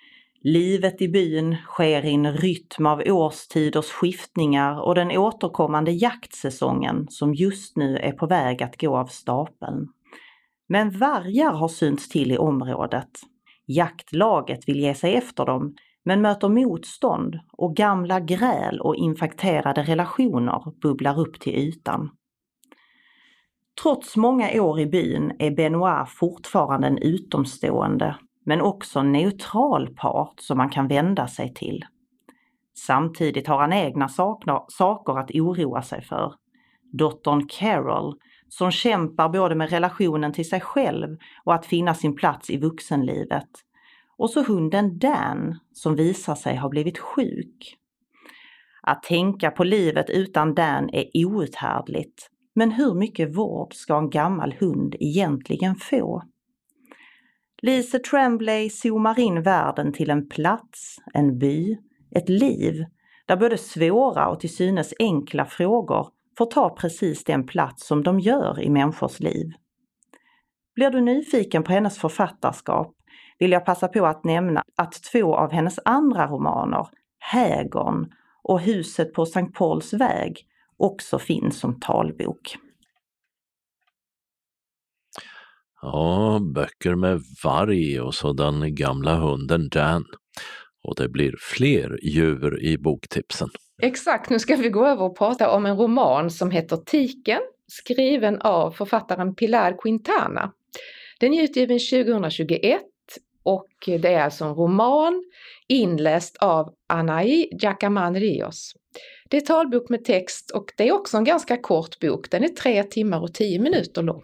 S22: Livet i byn sker i en rytm av årstiders skiftningar och den återkommande jaktsäsongen som just nu är på väg att gå av stapeln. Men vargar har synts till i området. Jaktlaget vill ge sig efter dem men möter motstånd och gamla gräl och infekterade relationer bubblar upp till ytan. Trots många år i byn är Benoit fortfarande en utomstående men också en neutral part som man kan vända sig till. Samtidigt har han egna saker att oroa sig för. Dottern Carol som kämpar både med relationen till sig själv och att finna sin plats i vuxenlivet. Och så hunden Dan som visar sig ha blivit sjuk. Att tänka på livet utan Dan är outhärdligt. Men hur mycket vård ska en gammal hund egentligen få? Lise Tremblay zoomar in världen till en plats, en by, ett liv där både svåra och till synes enkla frågor får ta precis den plats som de gör i människors liv. Blir du nyfiken på hennes författarskap vill jag passa på att nämna att två av hennes andra romaner, Hägern och Huset på Sankt Pauls väg, också finns som talbok.
S1: Ja, böcker med varg och så den gamla hunden Dan. Och det blir fler djur i boktipsen.
S4: Exakt, nu ska vi gå över och prata om en roman som heter Tiken, skriven av författaren Pilar Quintana. Den är utgiven tjugohundratjugoett och det är alltså en roman inläst av Anaí Jacaman Rios. Det är talbok med text och det är också en ganska kort bok. Den är tre timmar och tio minuter lång.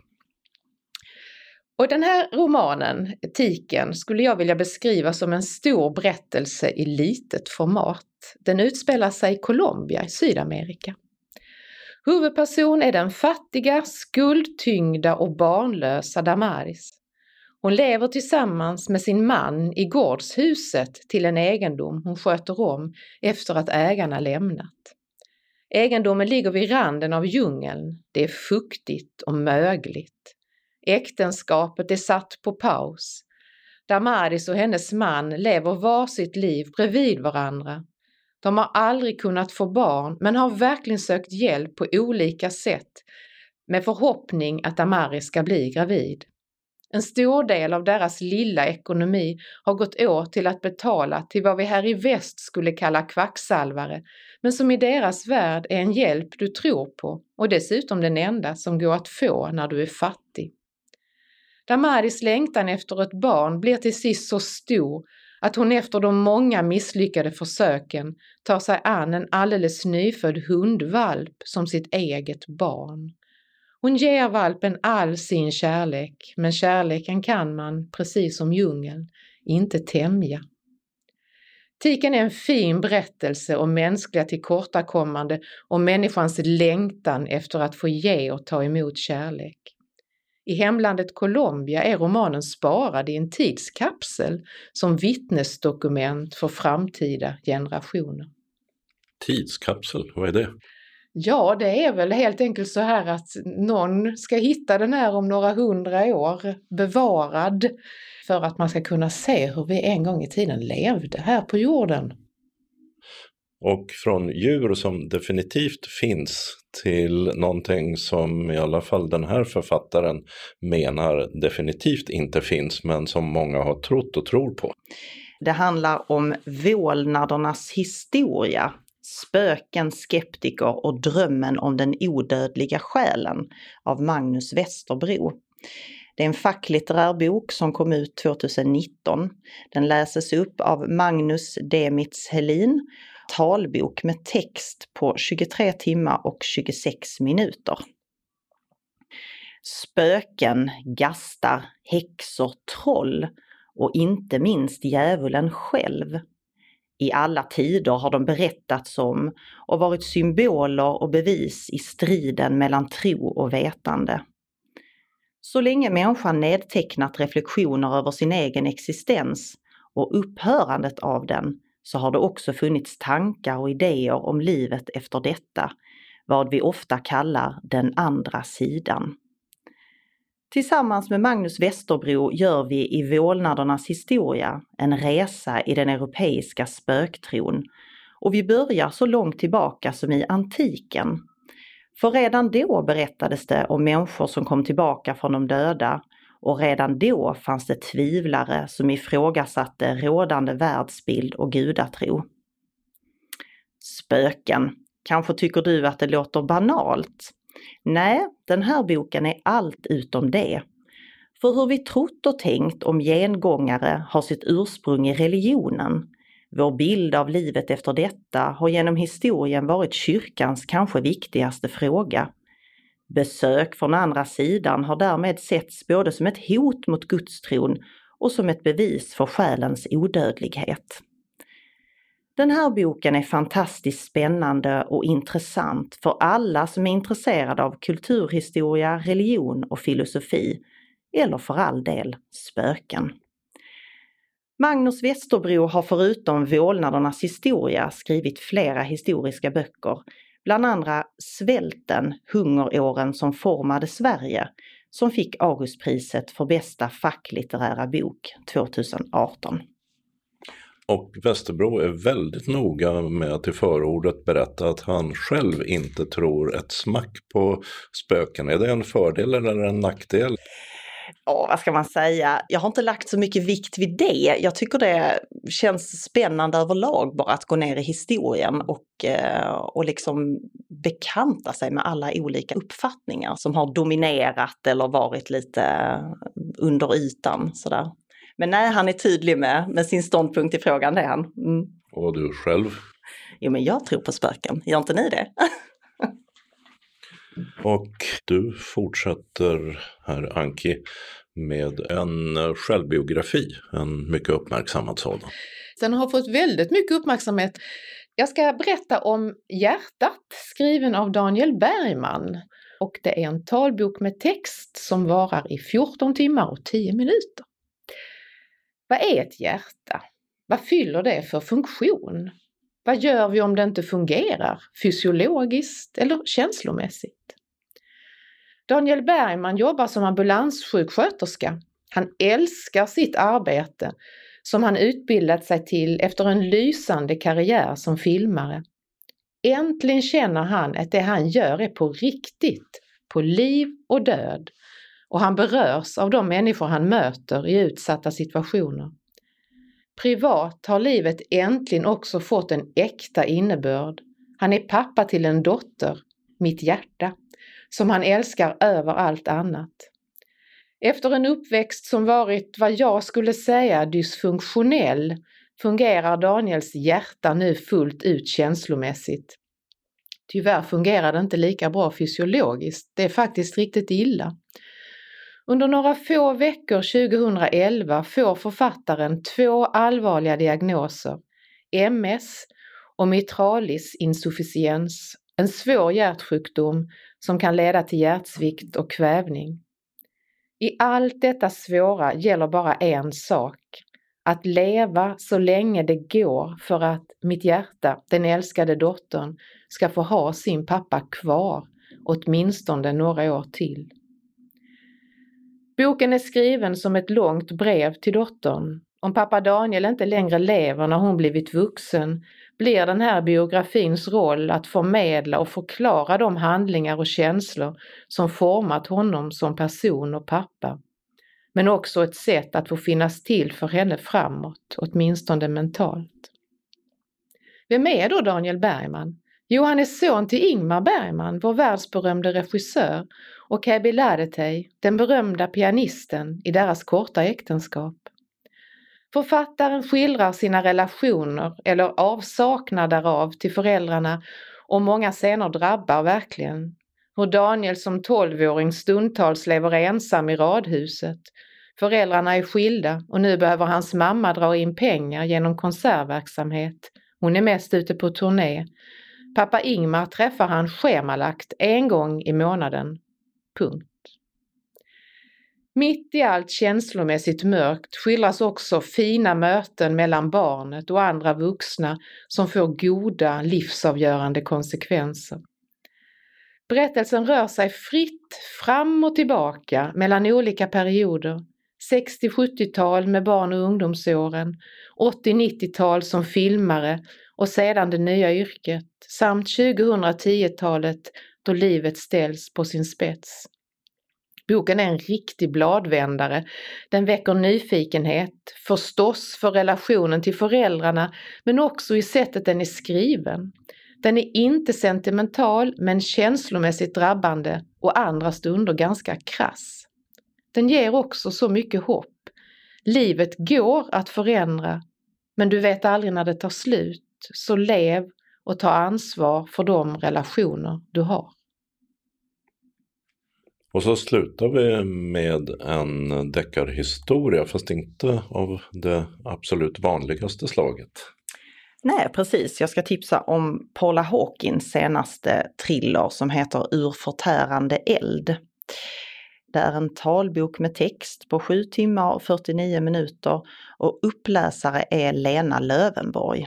S4: Och den här romanen, Tiken, skulle jag vilja beskriva som en stor berättelse i litet format. Den utspelar sig i Colombia i Sydamerika. Huvudperson är den fattiga, skuldtyngda och barnlösa Damaris. Hon lever tillsammans med sin man i gårdshuset till en egendom hon sköter om efter att ägarna lämnat. Egendomen ligger vid randen av djungeln. Det är fuktigt och mögligt. Äktenskapet är satt på paus. Damaris och hennes man lever var sitt liv bredvid varandra. De har aldrig kunnat få barn men har verkligen sökt hjälp på olika sätt med förhoppning att Damaris ska bli gravid. En stor del av deras lilla ekonomi har gått åt till att betala till vad vi här i väst skulle kalla kvacksalvare, men som i deras värld är en hjälp du tror på och dessutom den enda som går att få när du är fattig. Damaris längtan efter ett barn blir till sist så stor att hon efter de många misslyckade försöken tar sig an en alldeles nyfödd hundvalp som sitt eget barn. Hon ger valpen all sin kärlek, men kärleken kan man, precis som djungeln, inte tämja. Tiken är en fin berättelse om mänskliga tillkortakommande och människans längtan efter att få ge och ta emot kärlek. I hemlandet Colombia är romanen sparad i en tidskapsel som vittnesdokument för framtida generationer.
S1: Tidskapsel, vad är det?
S4: Ja, det är väl helt enkelt så här att någon ska hitta den här om några hundra år bevarad för att man ska kunna se hur vi en gång i tiden levde här på jorden.
S1: Och från djur som definitivt finns till någonting som i alla fall den här författaren menar definitivt inte finns men som många har trott och tror på.
S22: Det handlar om vålnadernas historia. Spöken, skeptiker och drömmen om den odödliga själen av Magnus Westerbro. Det är en facklitterär bok som kom ut tjugonitton. Den läses upp av Magnus Demitz Helin. Talbok med text på tjugotre timmar och tjugosex minuter. Spöken, gastar, häxor, troll och inte minst djävulen själv. I alla tider har de berättats om och varit symboler och bevis i striden mellan tro och vetande. Så länge människan nedtecknat reflektioner över sin egen existens och upphörandet av den så har det också funnits tankar och idéer om livet efter detta, vad vi ofta kallar den andra sidan. Tillsammans med Magnus Westerbro gör vi i Vålnadernas historia en resa i den europeiska spöktron. Och vi börjar så långt tillbaka som i antiken. För redan då berättades det om människor som kom tillbaka från de döda. Och redan då fanns det tvivlare som ifrågasatte rådande världsbild och gudatro. Spöken. Kanske tycker du att det låter banalt? Nej, den här boken är allt utom det. För hur vi trott och tänkt om gengångare har sitt ursprung i religionen. Vår bild av livet efter detta har genom historien varit kyrkans kanske viktigaste fråga. Besök från andra sidan har därmed setts både som ett hot mot gudstron och som ett bevis för själens odödlighet. Den här boken är fantastiskt spännande och intressant för alla som är intresserade av kulturhistoria, religion och filosofi, eller för all del spöken. Magnus Westerbro har förutom Vålnadernas historia skrivit flera historiska böcker, bland andra Svälten, hungeråren som formade Sverige, som fick Augustpriset för bästa facklitterära bok tjugoarton.
S1: Och Westerbro är väldigt noga med att i förordet berätta att han själv inte tror ett smack på spöken. Är det en fördel eller en nackdel?
S22: Ja, vad ska man säga? Jag har inte lagt så mycket vikt vid det. Jag tycker det känns spännande överlag bara att gå ner i historien och, och liksom bekanta sig med alla olika uppfattningar som har dominerat eller varit lite under ytan. Sådär. Men nej, han är tydlig med, med sin ståndpunkt i frågan, det är han. Mm.
S1: Och du själv?
S22: Jo, men jag tror på spöken. Gör inte ni det?
S1: Och du fortsätter här, Anki, med en självbiografi, en mycket uppmärksammad sådan.
S4: Den har fått väldigt mycket uppmärksamhet. Jag ska berätta om Hjärtat, skriven av Daniel Bergman. Och det är en talbok med text som varar i fjorton timmar och tio minuter. Vad är ett hjärta? Vad fyller det för funktion? Vad gör vi om det inte fungerar, fysiologiskt eller känslomässigt? Daniel Bergman jobbar som ambulanssjuksköterska. Han älskar sitt arbete som han utbildat sig till efter en lysande karriär som filmare. Äntligen känner han att det han gör är på riktigt, på liv och död. Och han berörs av de människor han möter i utsatta situationer. Privat har livet äntligen också fått en äkta innebörd. Han är pappa till en dotter, mitt hjärta, som han älskar över allt annat. Efter en uppväxt som varit vad jag skulle säga dysfunktionell fungerar Daniels hjärta nu fullt ut känslomässigt. Tyvärr fungerar det inte lika bra fysiologiskt, det är faktiskt riktigt illa. Under några få veckor tjugohundraelva får författaren två allvarliga diagnoser, M S och mitralis insufficiens, en svår hjärtsjukdom som kan leda till hjärtsvikt och kvävning. I allt detta svåra gäller bara en sak, att leva så länge det går för att mitt hjärta, den älskade dottern, ska få ha sin pappa kvar åtminstone några år till. Boken är skriven som ett långt brev till dottern. Om pappa Daniel inte längre lever när hon blivit vuxen blir den här biografins roll att förmedla och förklara de handlingar och känslor som format honom som person och pappa. Men också ett sätt att få finnas till för henne framåt, åtminstone mentalt. Vem är då Daniel Bergman? Jo, han är son till Ingmar Bergman, vår världsberömde regissör, och Käbi Ladetei, den berömda pianisten i deras korta äktenskap. Författaren skildrar sina relationer eller avsaknad därav till föräldrarna och många scener drabbar verkligen. Hur Daniel som tolvåring stundtals lever ensam i radhuset. Föräldrarna är skilda och nu behöver hans mamma dra in pengar genom konsertverksamhet. Hon är mest ute på turné. Pappa Ingmar träffar han schemalagt en gång i månaden. Punkt. Mitt i allt känslomässigt mörkt skildras också fina möten mellan barnet och andra vuxna som får goda livsavgörande konsekvenser. Berättelsen rör sig fritt fram och tillbaka mellan olika perioder. sextio-sjuttiotal med barn- och ungdomsåren, åttio-nittiotal som filmare och sedan det nya yrket samt tjugohundratiotalet då livet ställs på sin spets. Boken är en riktig bladvändare. Den väcker nyfikenhet, förstås för relationen till föräldrarna, men också i sättet den är skriven. Den är inte sentimental men känslomässigt drabbande och andra stunder ganska krass. Den ger också så mycket hopp. Livet går att förändra, men du vet aldrig när det tar slut, så lev och ta ansvar för de relationer du har.
S1: Och så slutar vi med en deckarhistoria, fast inte av det absolut vanligaste slaget.
S22: Nej, precis. Jag ska tipsa om Paula Hawkins senaste thriller som heter Ur förtärande eld. Det är en talbok med text på sju timmar och fyrtionio minuter och uppläsare är Lena Lövenborg.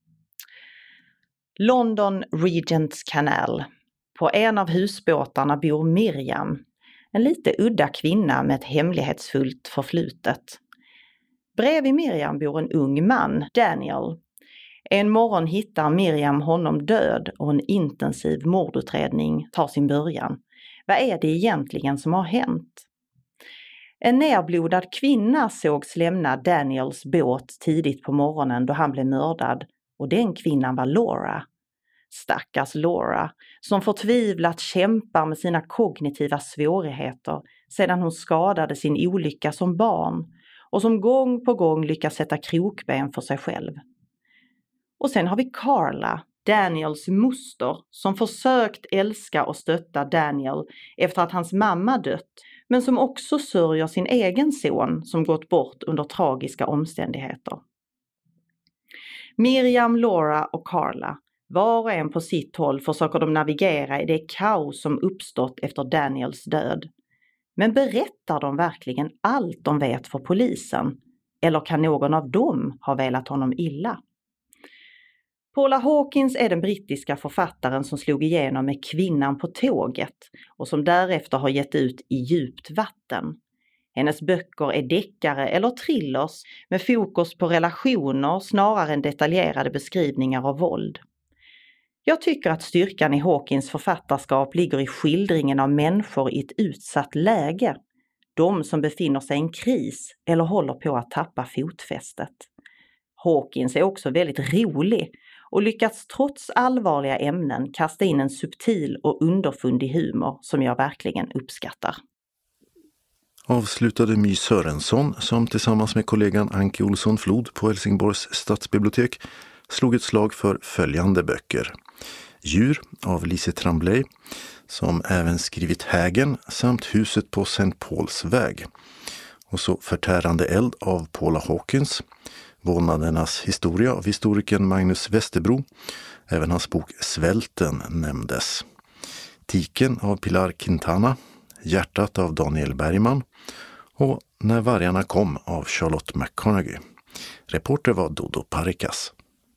S22: London Regent's Canal. På en av husbåtarna bor Miriam, en lite udda kvinna med ett hemlighetsfullt förflutet. Bredvid Miriam bor en ung man, Daniel. En morgon hittar Miriam honom död och en intensiv mordutredning tar sin början. Vad är det egentligen som har hänt? En nerblodad kvinna sågs lämna Daniels båt tidigt på morgonen då han blev mördad, och den kvinnan var Laura. Stackars Laura, som förtvivlat kämpar med sina kognitiva svårigheter sedan hon skadade sin olycka som barn och som gång på gång lyckas sätta krokben för sig själv. Och sen har vi Carla, Daniels moster, som försökt älska och stötta Daniel efter att hans mamma dött, men som också sörjer sin egen son som gått bort under tragiska omständigheter. Miriam, Laura och Carla, var och en på sitt håll försöker de navigera i det kaos som uppstått efter Daniels död. Men berättar de verkligen allt de vet för polisen? Eller kan någon av dem ha velat honom illa? Paula Hawkins är den brittiska författaren som slog igenom med Kvinnan på tåget och som därefter har gett ut I djupt vatten. Hennes böcker är deckare eller thrillers med fokus på relationer snarare än detaljerade beskrivningar av våld. Jag tycker att styrkan i Hawkins författarskap ligger i skildringen av människor i ett utsatt läge. De som befinner sig i en kris eller håller på att tappa fotfästet. Hawkins är också väldigt rolig och lyckats trots allvarliga ämnen kasta in en subtil och underfundig humor som jag verkligen uppskattar.
S2: Avslutade My Sörensson som tillsammans med kollegan Anke Olsson Flod på Helsingborgs stadsbibliotek slog ett slag för följande böcker. Djur av Lise Tremblay, som även skrivit Hägen, samt Huset på Saint Pauls väg. Och så Förtärande eld av Paula Hawkins, Vålnadernas historia av historikern Magnus Westerbro. Även hans bok Svälten nämndes. Tiken av Pilar Quintana, Hjärtat av Daniel Bergman och När vargarna kom av Charlotte McConaughey. Reporter var Dodo Parikas.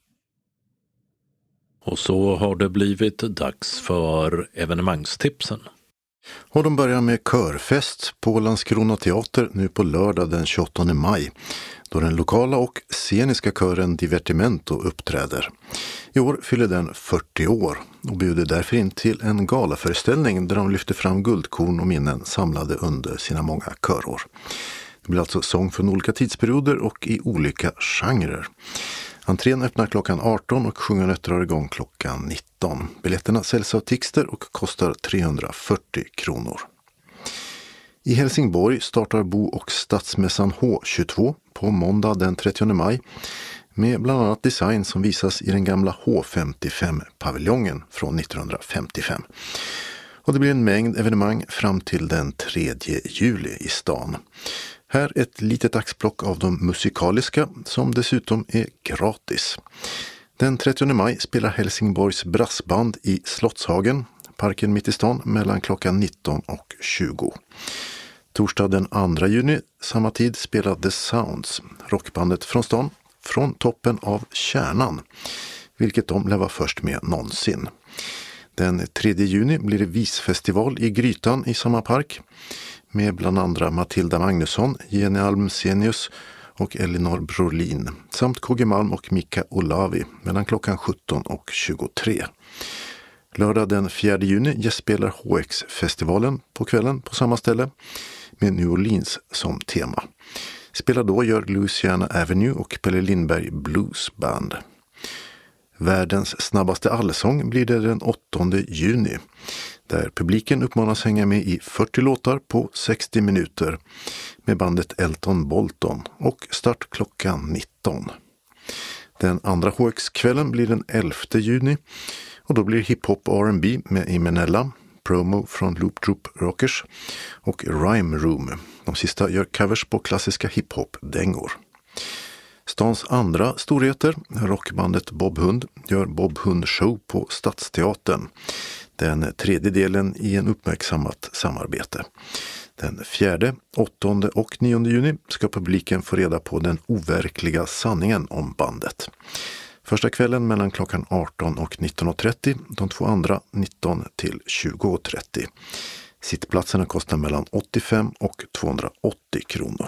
S1: Och så har det blivit dags för evenemangstipsen.
S2: Och de börjar med körfest på Landskrona teater nu på lördag den tjugoåttonde maj, då den lokala och sceniska kören Divertimento uppträder. I år fyller den fyrtio år och bjuder därför in till en galaföreställning där de lyfter fram guldkorn och minnen samlade under sina många körår. Det blir alltså sång från olika tidsperioder och i olika genrer. Entrén öppnar klockan arton och sjunganötter drar igång klockan nitton. Biljetterna säljs av Tixter och kostar trehundrafyrtio kronor. I Helsingborg startar Bo- och stadsmässan H tjugotvå på måndag den trettionde maj med bland annat design som visas i den gamla H femtiofem-paviljongen från nittonhundrafemtiofem. Och det blir en mängd evenemang fram till den tredje juli i stan. Här ett litet axplock av de musikaliska som dessutom är gratis. Den trettionde maj spelar Helsingborgs brassband i Slottshagen, parken mitt i stan, mellan klockan nitton och tjugo. Torsdag den andra juni, samma tid, spelar The Sounds, rockbandet från stan, från toppen av Kärnan, vilket de lär vara först med någonsin. Den tredje juni blir det visfestival i Grytan i samma park med bland andra Matilda Magnusson, Jenny Almsenius och Elinor Brolin samt K G Malm och Mika Olavi mellan klockan sjutton och tjugotre. Lördag den fjärde juni gästspelar H X-festivalen på kvällen på samma ställe med New Orleans som tema. Spelar då gör Louisiana Avenue och Pelle Lindberg Blues Band. Världens snabbaste allsång blir det den åttonde juni, där publiken uppmanas hänga med i fyrtio låtar på sextio minuter med bandet Elton Bolton och start klockan nitton. Den andra H X-kvällen blir den elfte juni och då blir hiphop och R and B med Imenella, Promo från Loop Troop Rockers och Rhyme Room. De sista gör covers på klassiska hiphop-dängor. Stans andra storheter, rockbandet Bob Hund, gör Bob Hund Show på Stadsteatern. Den tredje delen i en uppmärksammat samarbete. Den fjärde, åttonde och nionde juni ska publiken få reda på den overkliga sanningen om bandet. Första kvällen mellan klockan arton och nitton och trettio, de två andra nitton till tjugo och trettio. Sittplatserna kostar mellan åttiofem och tvåhundraåttio kronor.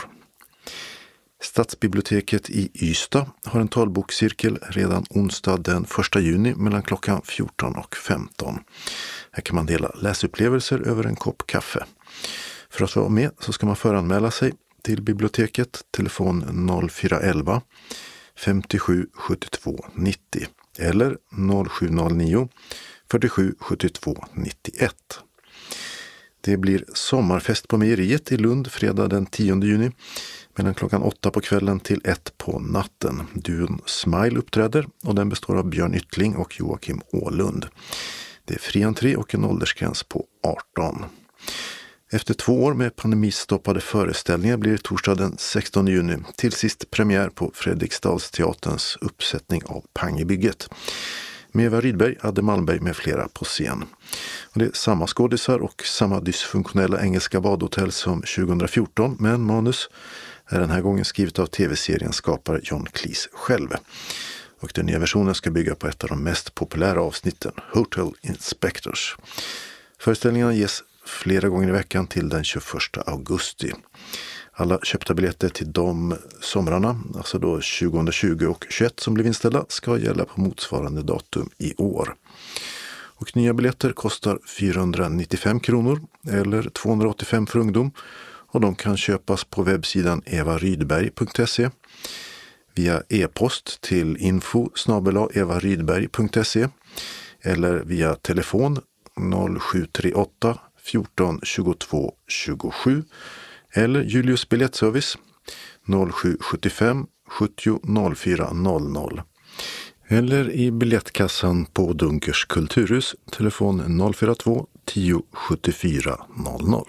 S2: Stadsbiblioteket i Ystad har en talbokscirkel redan onsdag den första juni mellan klockan fjorton och femton. Här kan man dela läsupplevelser över en kopp kaffe. För att vara med så ska man föranmäla sig till biblioteket, telefon noll fyra elva femtiosju sjuttiotvå nittio eller noll sju noll nio fyrtiosju sjuttiotvå nittioett. Det blir sommarfest på mejeriet i Lund fredag den tionde juni mellan klockan åtta på kvällen till ett på natten. Duon Smile uppträder och den består av Björn Yttling och Joakim Ålund. Det är fri entré och en åldersgräns på arton. Efter två år med pandemistoppade föreställningar blir det torsdag den sextonde juni till sist premiär på Fredriksdalsteaterns uppsättning av Pangebygget. Med Eva Rydberg, Adde Malmberg med flera på scen. Och det är samma skådisar och samma dysfunktionella engelska badhotell som tjugohundrafjorton, men manus är den här gången skrivet av tv-seriens skapare John Cleese själv. Och den nya versionen ska bygga på ett av de mest populära avsnitten, Hotel Inspectors. Föreställningarna ges flera gånger i veckan till den tjugoförsta augusti. Alla köpta biljetter till de somrarna, alltså då tjugohundratjugo och tjugoett som blev inställda, ska gälla på motsvarande datum i år. Och nya biljetter kostar fyrahundranittiofem kronor eller tvåhundraåttiofem för ungdom och de kan köpas på webbsidan eva rydberg punkt se, via e-post till info snabel-a eva rydberg punkt se eller via telefon noll sju tre åtta fjorton tjugotvå tjugosju eller Julius biljettservice noll sju sjuttiofem sjuttio noll fyra noll noll eller i biljettkassan på Dunkers kulturhus, telefon noll fyra två tio sjuttiofyra noll noll.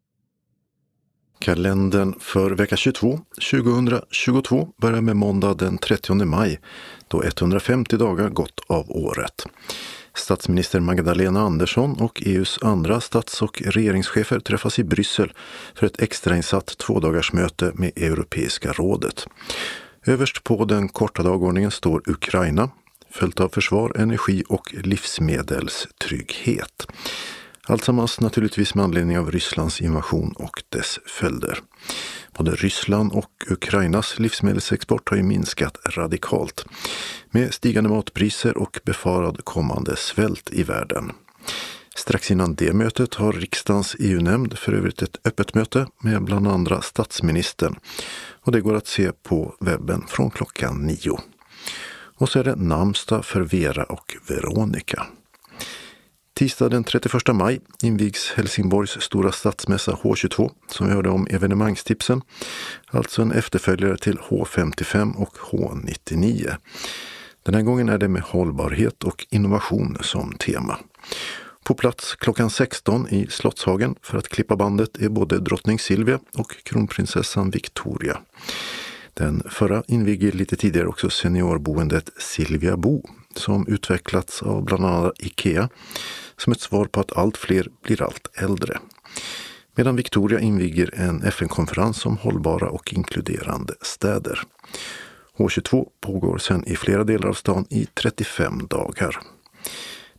S2: Kalendern för vecka tjugotvå tjugohundratjugotvå börjar med måndag den trettionde maj då etthundrafemtio dagar gått av året. Statsminister Magdalena Andersson och E U:s andra stats- och regeringschefer träffas i Bryssel för ett extrainsatt tvådagarsmöte med Europeiska rådet. Överst på den korta dagordningen står Ukraina, följt av försvar, energi och livsmedelstrygghet. Alltsammans naturligtvis med anledning av Rysslands invasion och dess följder. Både Ryssland och Ukrainas livsmedelsexport har ju minskat radikalt med stigande matpriser och befarad kommande svält i världen. Strax innan det mötet har riksdagens E U-nämnd för övrigt ett öppet möte med bland andra statsministern och det går att se på webben från klockan nio. Och så är det namnsdag för Vera och Veronica. Tisdag den trettioförsta maj invigs Helsingborgs stora stadsmässa H tjugotvå som vi hörde om evenemangstipsen, alltså en efterföljare till H femtiofem och H nittionio. Den här gången är det med hållbarhet och innovation som tema. På plats klockan sexton i Slottshagen för att klippa bandet är både drottning Silvia och kronprinsessan Victoria. Den förra inviger lite tidigare också seniorboendet Silvia Bo som utvecklats av bland annat IKEA som ett svar på att allt fler blir allt äldre. Medan Victoria inviger en F N-konferens om hållbara och inkluderande städer. H tjugotvå pågår sedan i flera delar av stan i trettiofem dagar.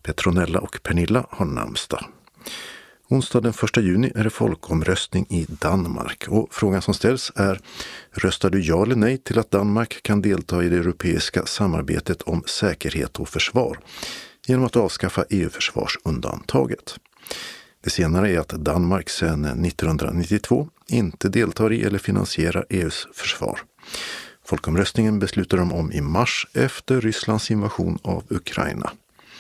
S2: Petronella och Pernilla har namnsdag. Onsdag den första juni är det folkomröstning i Danmark och frågan som ställs är: röstar du ja eller nej till att Danmark kan delta i det europeiska samarbetet om säkerhet och försvar genom att avskaffa E U-försvarsundantaget? Det senare är att Danmark sedan nittonhundranittiotvå inte deltar i eller finansierar E U:s försvar. Folkomröstningen beslutar de om i mars efter Rysslands invasion av Ukraina.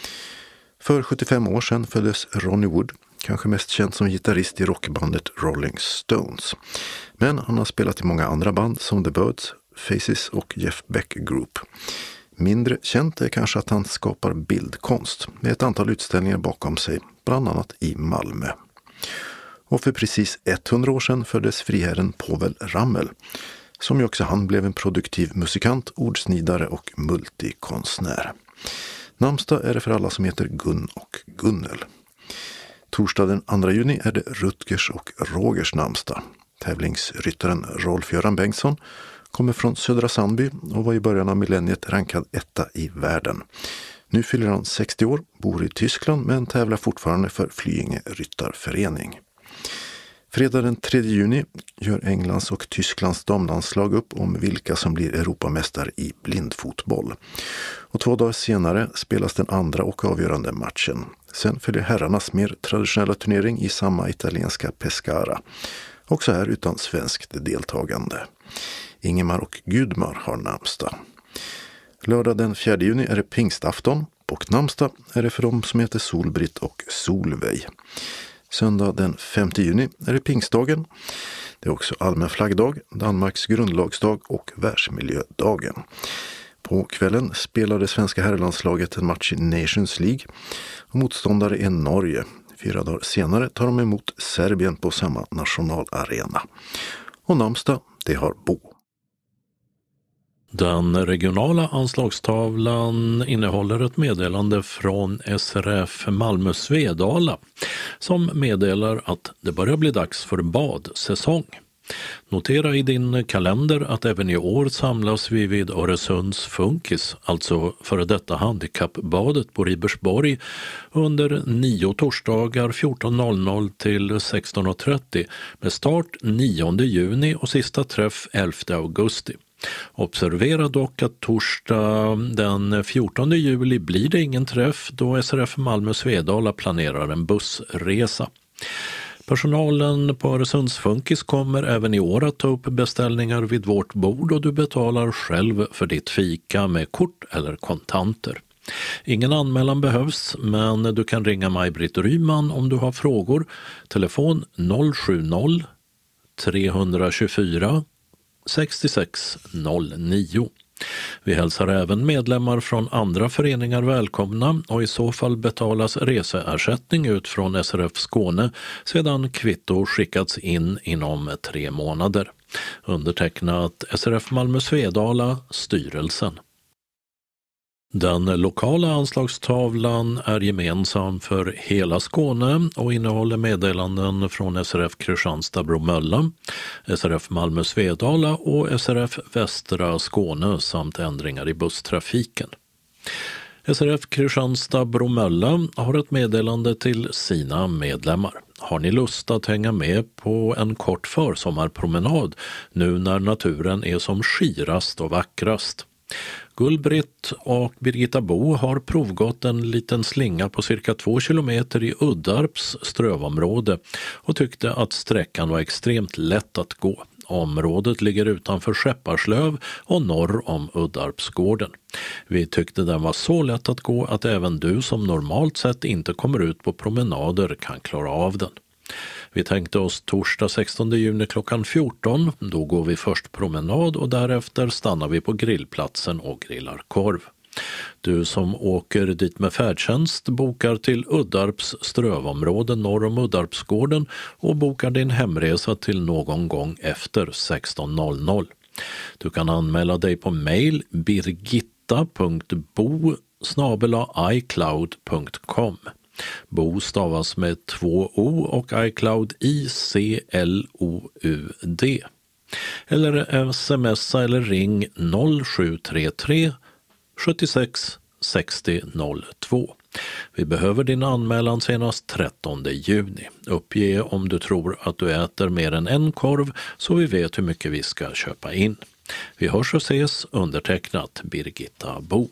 S2: För sjuttiofem år sedan föddes Ronnie Wood, kanske mest känd som gitarrist i rockbandet Rolling Stones. Men han har spelat i många andra band som The Birds, Faces och Jeff Beck Group. Mindre känt är kanske att han skapar bildkonst med ett antal utställningar bakom sig, bland annat i Malmö. Och för precis hundra år sedan föddes friherren Povel Ramel, som ju också han blev en produktiv musikant, ordsnidare och multikonstnär. Namnsdag är det för alla som heter Gun och Gunnel. Torsdag den andra juni är det Rutgers och Rogers namnsdag. Tävlingsryttaren Rolf-Göran Bengtsson kommer från Södra Sandby och var i början av millenniet rankad etta i världen. Nu fyller han sextio år, bor i Tyskland men tävlar fortfarande för Flyinge ryttarförening. Fredag den tredje juni gör Englands och Tysklands damlandslag upp om vilka som blir Europamästare i blindfotboll. Och två dagar senare spelas den andra och avgörande matchen. Sen följer herrarnas mer traditionella turnering i samma italienska Pescara. Också här utan svenskt deltagande. Ingemar och Gudmar har namnsdag. Lördag den fjärde juni är det pingstafton och namnsdag är det för dem som heter Solbritt och Solveig. Söndag den femte juni är det pingstdagen. Det är också allmän flaggdag, Danmarks grundlagsdag och världsmiljödagen. På kvällen spelar det svenska herrlandslaget en match i Nations League och motståndare är Norge. Fyra dagar senare tar de emot Serbien på samma nationalarena. Och namnsdag, det har Bo.
S1: Den regionala anslagstavlan innehåller ett meddelande från S R F Malmö Svedala som meddelar att det börjar bli dags för badsäsong. Notera i din kalender att även i år samlas vi vid Öresunds Funkis, alltså före detta handikappbadet på Ribersborg, under nio torsdagar fjorton noll noll till sexton trettio med start nionde juni och sista träff elfte augusti. Observera dock att torsdag den fjortonde juli blir det ingen träff då S R F Malmö Svedala planerar en bussresa. Personalen på Öresunds Funkis kommer även i år att ta upp beställningar vid vårt bord och du betalar själv för ditt fika med kort eller kontanter. Ingen anmälan behövs, men du kan ringa Maj-Britt Ryman om du har frågor. Telefon noll sju noll tre två fyra sex sex noll nio. Vi hälsar även medlemmar från andra föreningar välkomna och i så fall betalas reseersättning ut från S R F Skåne sedan kvitto skickats in inom tre månader. Undertecknat S R F Malmö Svedala, styrelsen. Den lokala anslagstavlan är gemensam för hela Skåne och innehåller meddelanden från S R F Kristianstad Bromölla, S R F Malmö Svedala och S R F Västra Skåne samt ändringar i busstrafiken. S R F Kristianstad Bromölla har ett meddelande till sina medlemmar. Har ni lust att hänga med på en kort försommarpromenad nu när naturen är som skirast och vackrast? Gullbritt och Birgitta Bo har provgått en liten slinga på cirka två kilometer i Uddarps strövområde och tyckte att sträckan var extremt lätt att gå. Området ligger utanför Skepparslöv och norr om Uddarpsgården. Vi tyckte den var så lätt att gå att även du som normalt sett inte kommer ut på promenader kan klara av den. Vi tänkte oss torsdag sextonde juni klockan fjorton, då går vi först promenad och därefter stannar vi på grillplatsen och grillar korv. Du som åker dit med färdtjänst bokar till Uddarps strövområde norr om Uddarpsgården och bokar din hemresa till någon gång efter sexton noll noll. Du kan anmäla dig på mejl birgitta punkt bo snabel-a i cloud punkt com. Bo stavas med två o och iCloud I C L O U D. Eller smsa eller ring noll sju tre tre sjuttiosex sextio noll två. Vi behöver din anmälan senast trettonde juni. Uppge om du tror att du äter mer än en korv så vi vet hur mycket vi ska köpa in. Vi hörs och ses, undertecknat Birgitta Bo.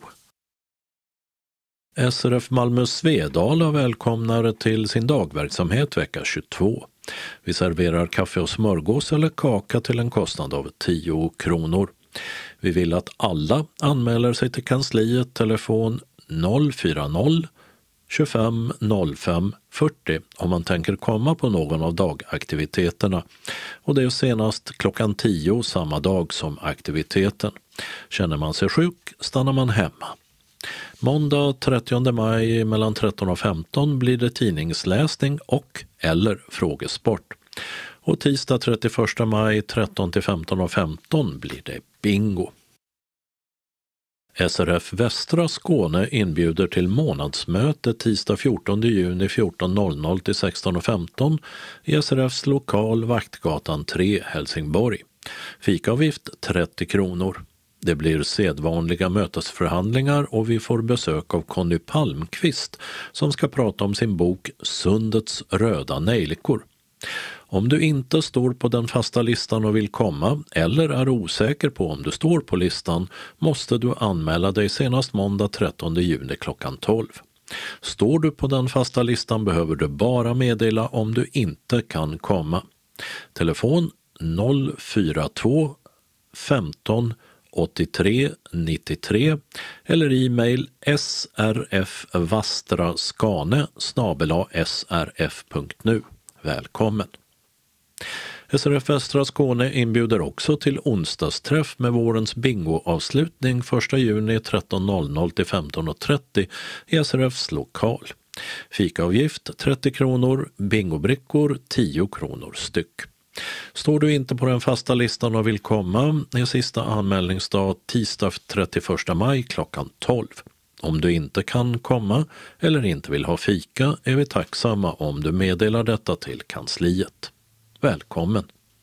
S1: S R F Malmö Svedala välkomnar till sin dagverksamhet vecka tjugotvå. Vi serverar kaffe och smörgås eller kaka till en kostnad av tio kronor. Vi vill att alla anmäler sig till kansliet, telefon noll fyra noll tjugofem noll fem fyrtio om man tänker komma på någon av dagaktiviteterna. Och det är senast klockan tio samma dag som aktiviteten. Känner man sig sjuk stannar man hemma. Måndag trettionde maj mellan tretton och femton blir det tidningsläsning och eller frågesport. Och tisdag trettioförsta maj tretton till femton och femton blir det bingo. S R F Västra Skåne inbjuder till månadsmöte tisdag fjortonde juni fjorton noll noll till sexton och femton i S R Fs lokal Vaktgatan tre, Helsingborg. Fikaavgift trettio kronor. Det blir sedvanliga mötesförhandlingar och vi får besök av Conny Palmqvist som ska prata om sin bok Sundets röda nejlikor. Om du inte står på den fasta listan och vill komma eller är osäker på om du står på listan måste du anmäla dig senast måndag trettonde juni klockan tolv. Står du på den fasta listan behöver du bara meddela om du inte kan komma. Telefon noll fyra två femton åttiotre nittiotre eller e-mail srfvastraskane snabel-a srf punkt nu. Välkommen! S R F Västra Skåne inbjuder också till onsdagsträff med vårens bingoavslutning första juni tretton noll noll till femton trettio i S R Fs lokal. Fikaavgift trettio kronor, bingobrickor tio kronor styck. Står du inte på den fasta listan och vill komma är sista anmälningsdag tisdag trettioförsta maj klockan tolv. Om du inte kan komma eller inte vill ha fika är vi tacksamma om du meddelar detta till kansliet. Välkommen!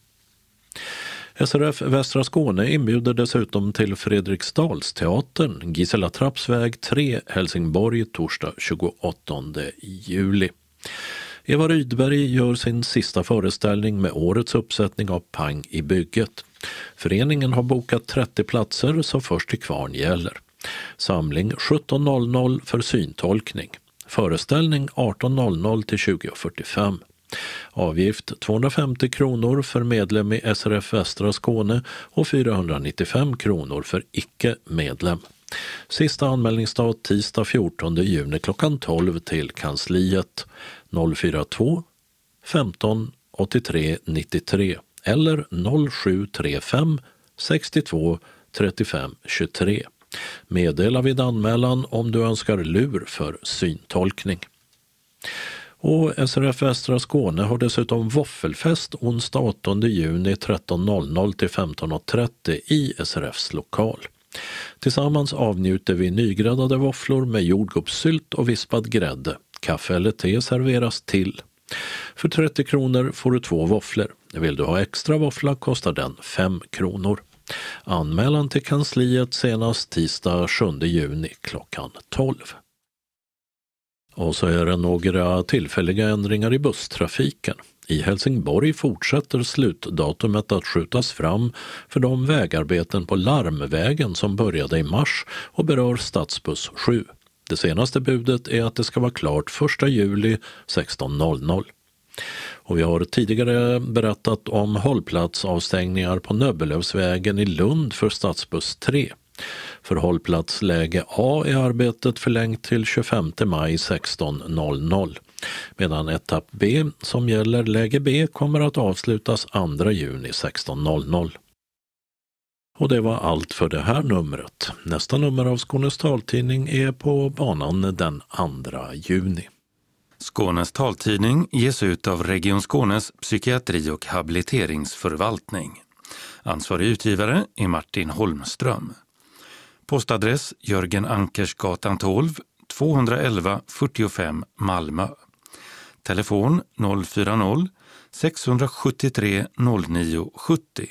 S1: S R F Västra Skåne inbjuder dessutom till Fredriksdalsteatern, Gisela Trappsväg tre, Helsingborg, torsdag tjugoåttonde juli. Eva Rydberg gör sin sista föreställning med årets uppsättning av Pang i bygget. Föreningen har bokat trettio platser så först till kvarn gäller. Samling sjutton noll noll för syntolkning. Föreställning arton noll noll till tjugo fyrtiofem. Avgift tvåhundrafemtio kronor för medlem i S R F Västra Skåne och fyrahundranittiofem kronor för icke-medlem. Sista anmälningsdag tisdag fjortonde juni klockan tolv till kansliet noll fyra två femton åttiotre nittiotre eller noll sju tre fem sextiotvå trettiofem tjugotre. Meddela vid anmälan om du önskar lur för syntolkning. Och S R F Västra Skåne har dessutom våffelfest onsdag åttonde juni tretton noll noll till femton trettio i S R Fs lokal. Tillsammans avnjuter vi nygräddade våfflor med jordgubbssylt och vispad grädde. Kaffe eller te serveras till. För trettio kronor får du två våfflor. Vill du ha extra våffla kostar den fem kronor. Anmälan till kansliet senast tisdag sjunde juni klockan tolv. Och så är det några tillfälliga ändringar i busstrafiken. I Helsingborg fortsätter slutdatumet att skjutas fram för de vägarbeten på Larmvägen som började i mars och berör stadsbuss sju. Det senaste budet är att det ska vara klart första juli sexton noll noll. Och vi har tidigare berättat om hållplatsavstängningar på Nöbbelövsvägen i Lund för stadsbuss tre. För hållplatsläge A är arbetet förlängt till tjugofemte maj sexton noll noll. Medan etapp B som gäller läge B kommer att avslutas andra juni sexton noll noll. Och det var allt för det här numret. Nästa nummer av Skånes taltidning är på banan den andra juni.
S6: Skånes taltidning ges ut av Region Skånes psykiatri- och habiliteringsförvaltning. Ansvarig utgivare är Martin Holmström. Postadress Jörgen Ankersgatan tolv, tvåhundraelva fyrtiofem Malmö. Telefon noll fyra noll sex sju tre noll nio sju noll.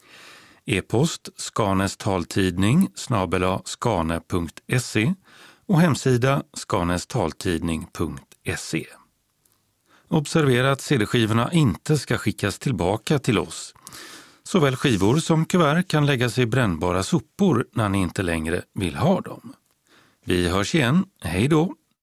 S6: E-post Skanes taltidning snabel-a skane punkt se och hemsida skanestaltidning punkt se. Observera att C D-skivorna inte ska skickas tillbaka till oss. Såväl skivor som kuvert kan läggas i brännbara sopor när ni inte längre vill ha dem. Vi hörs igen, hej då!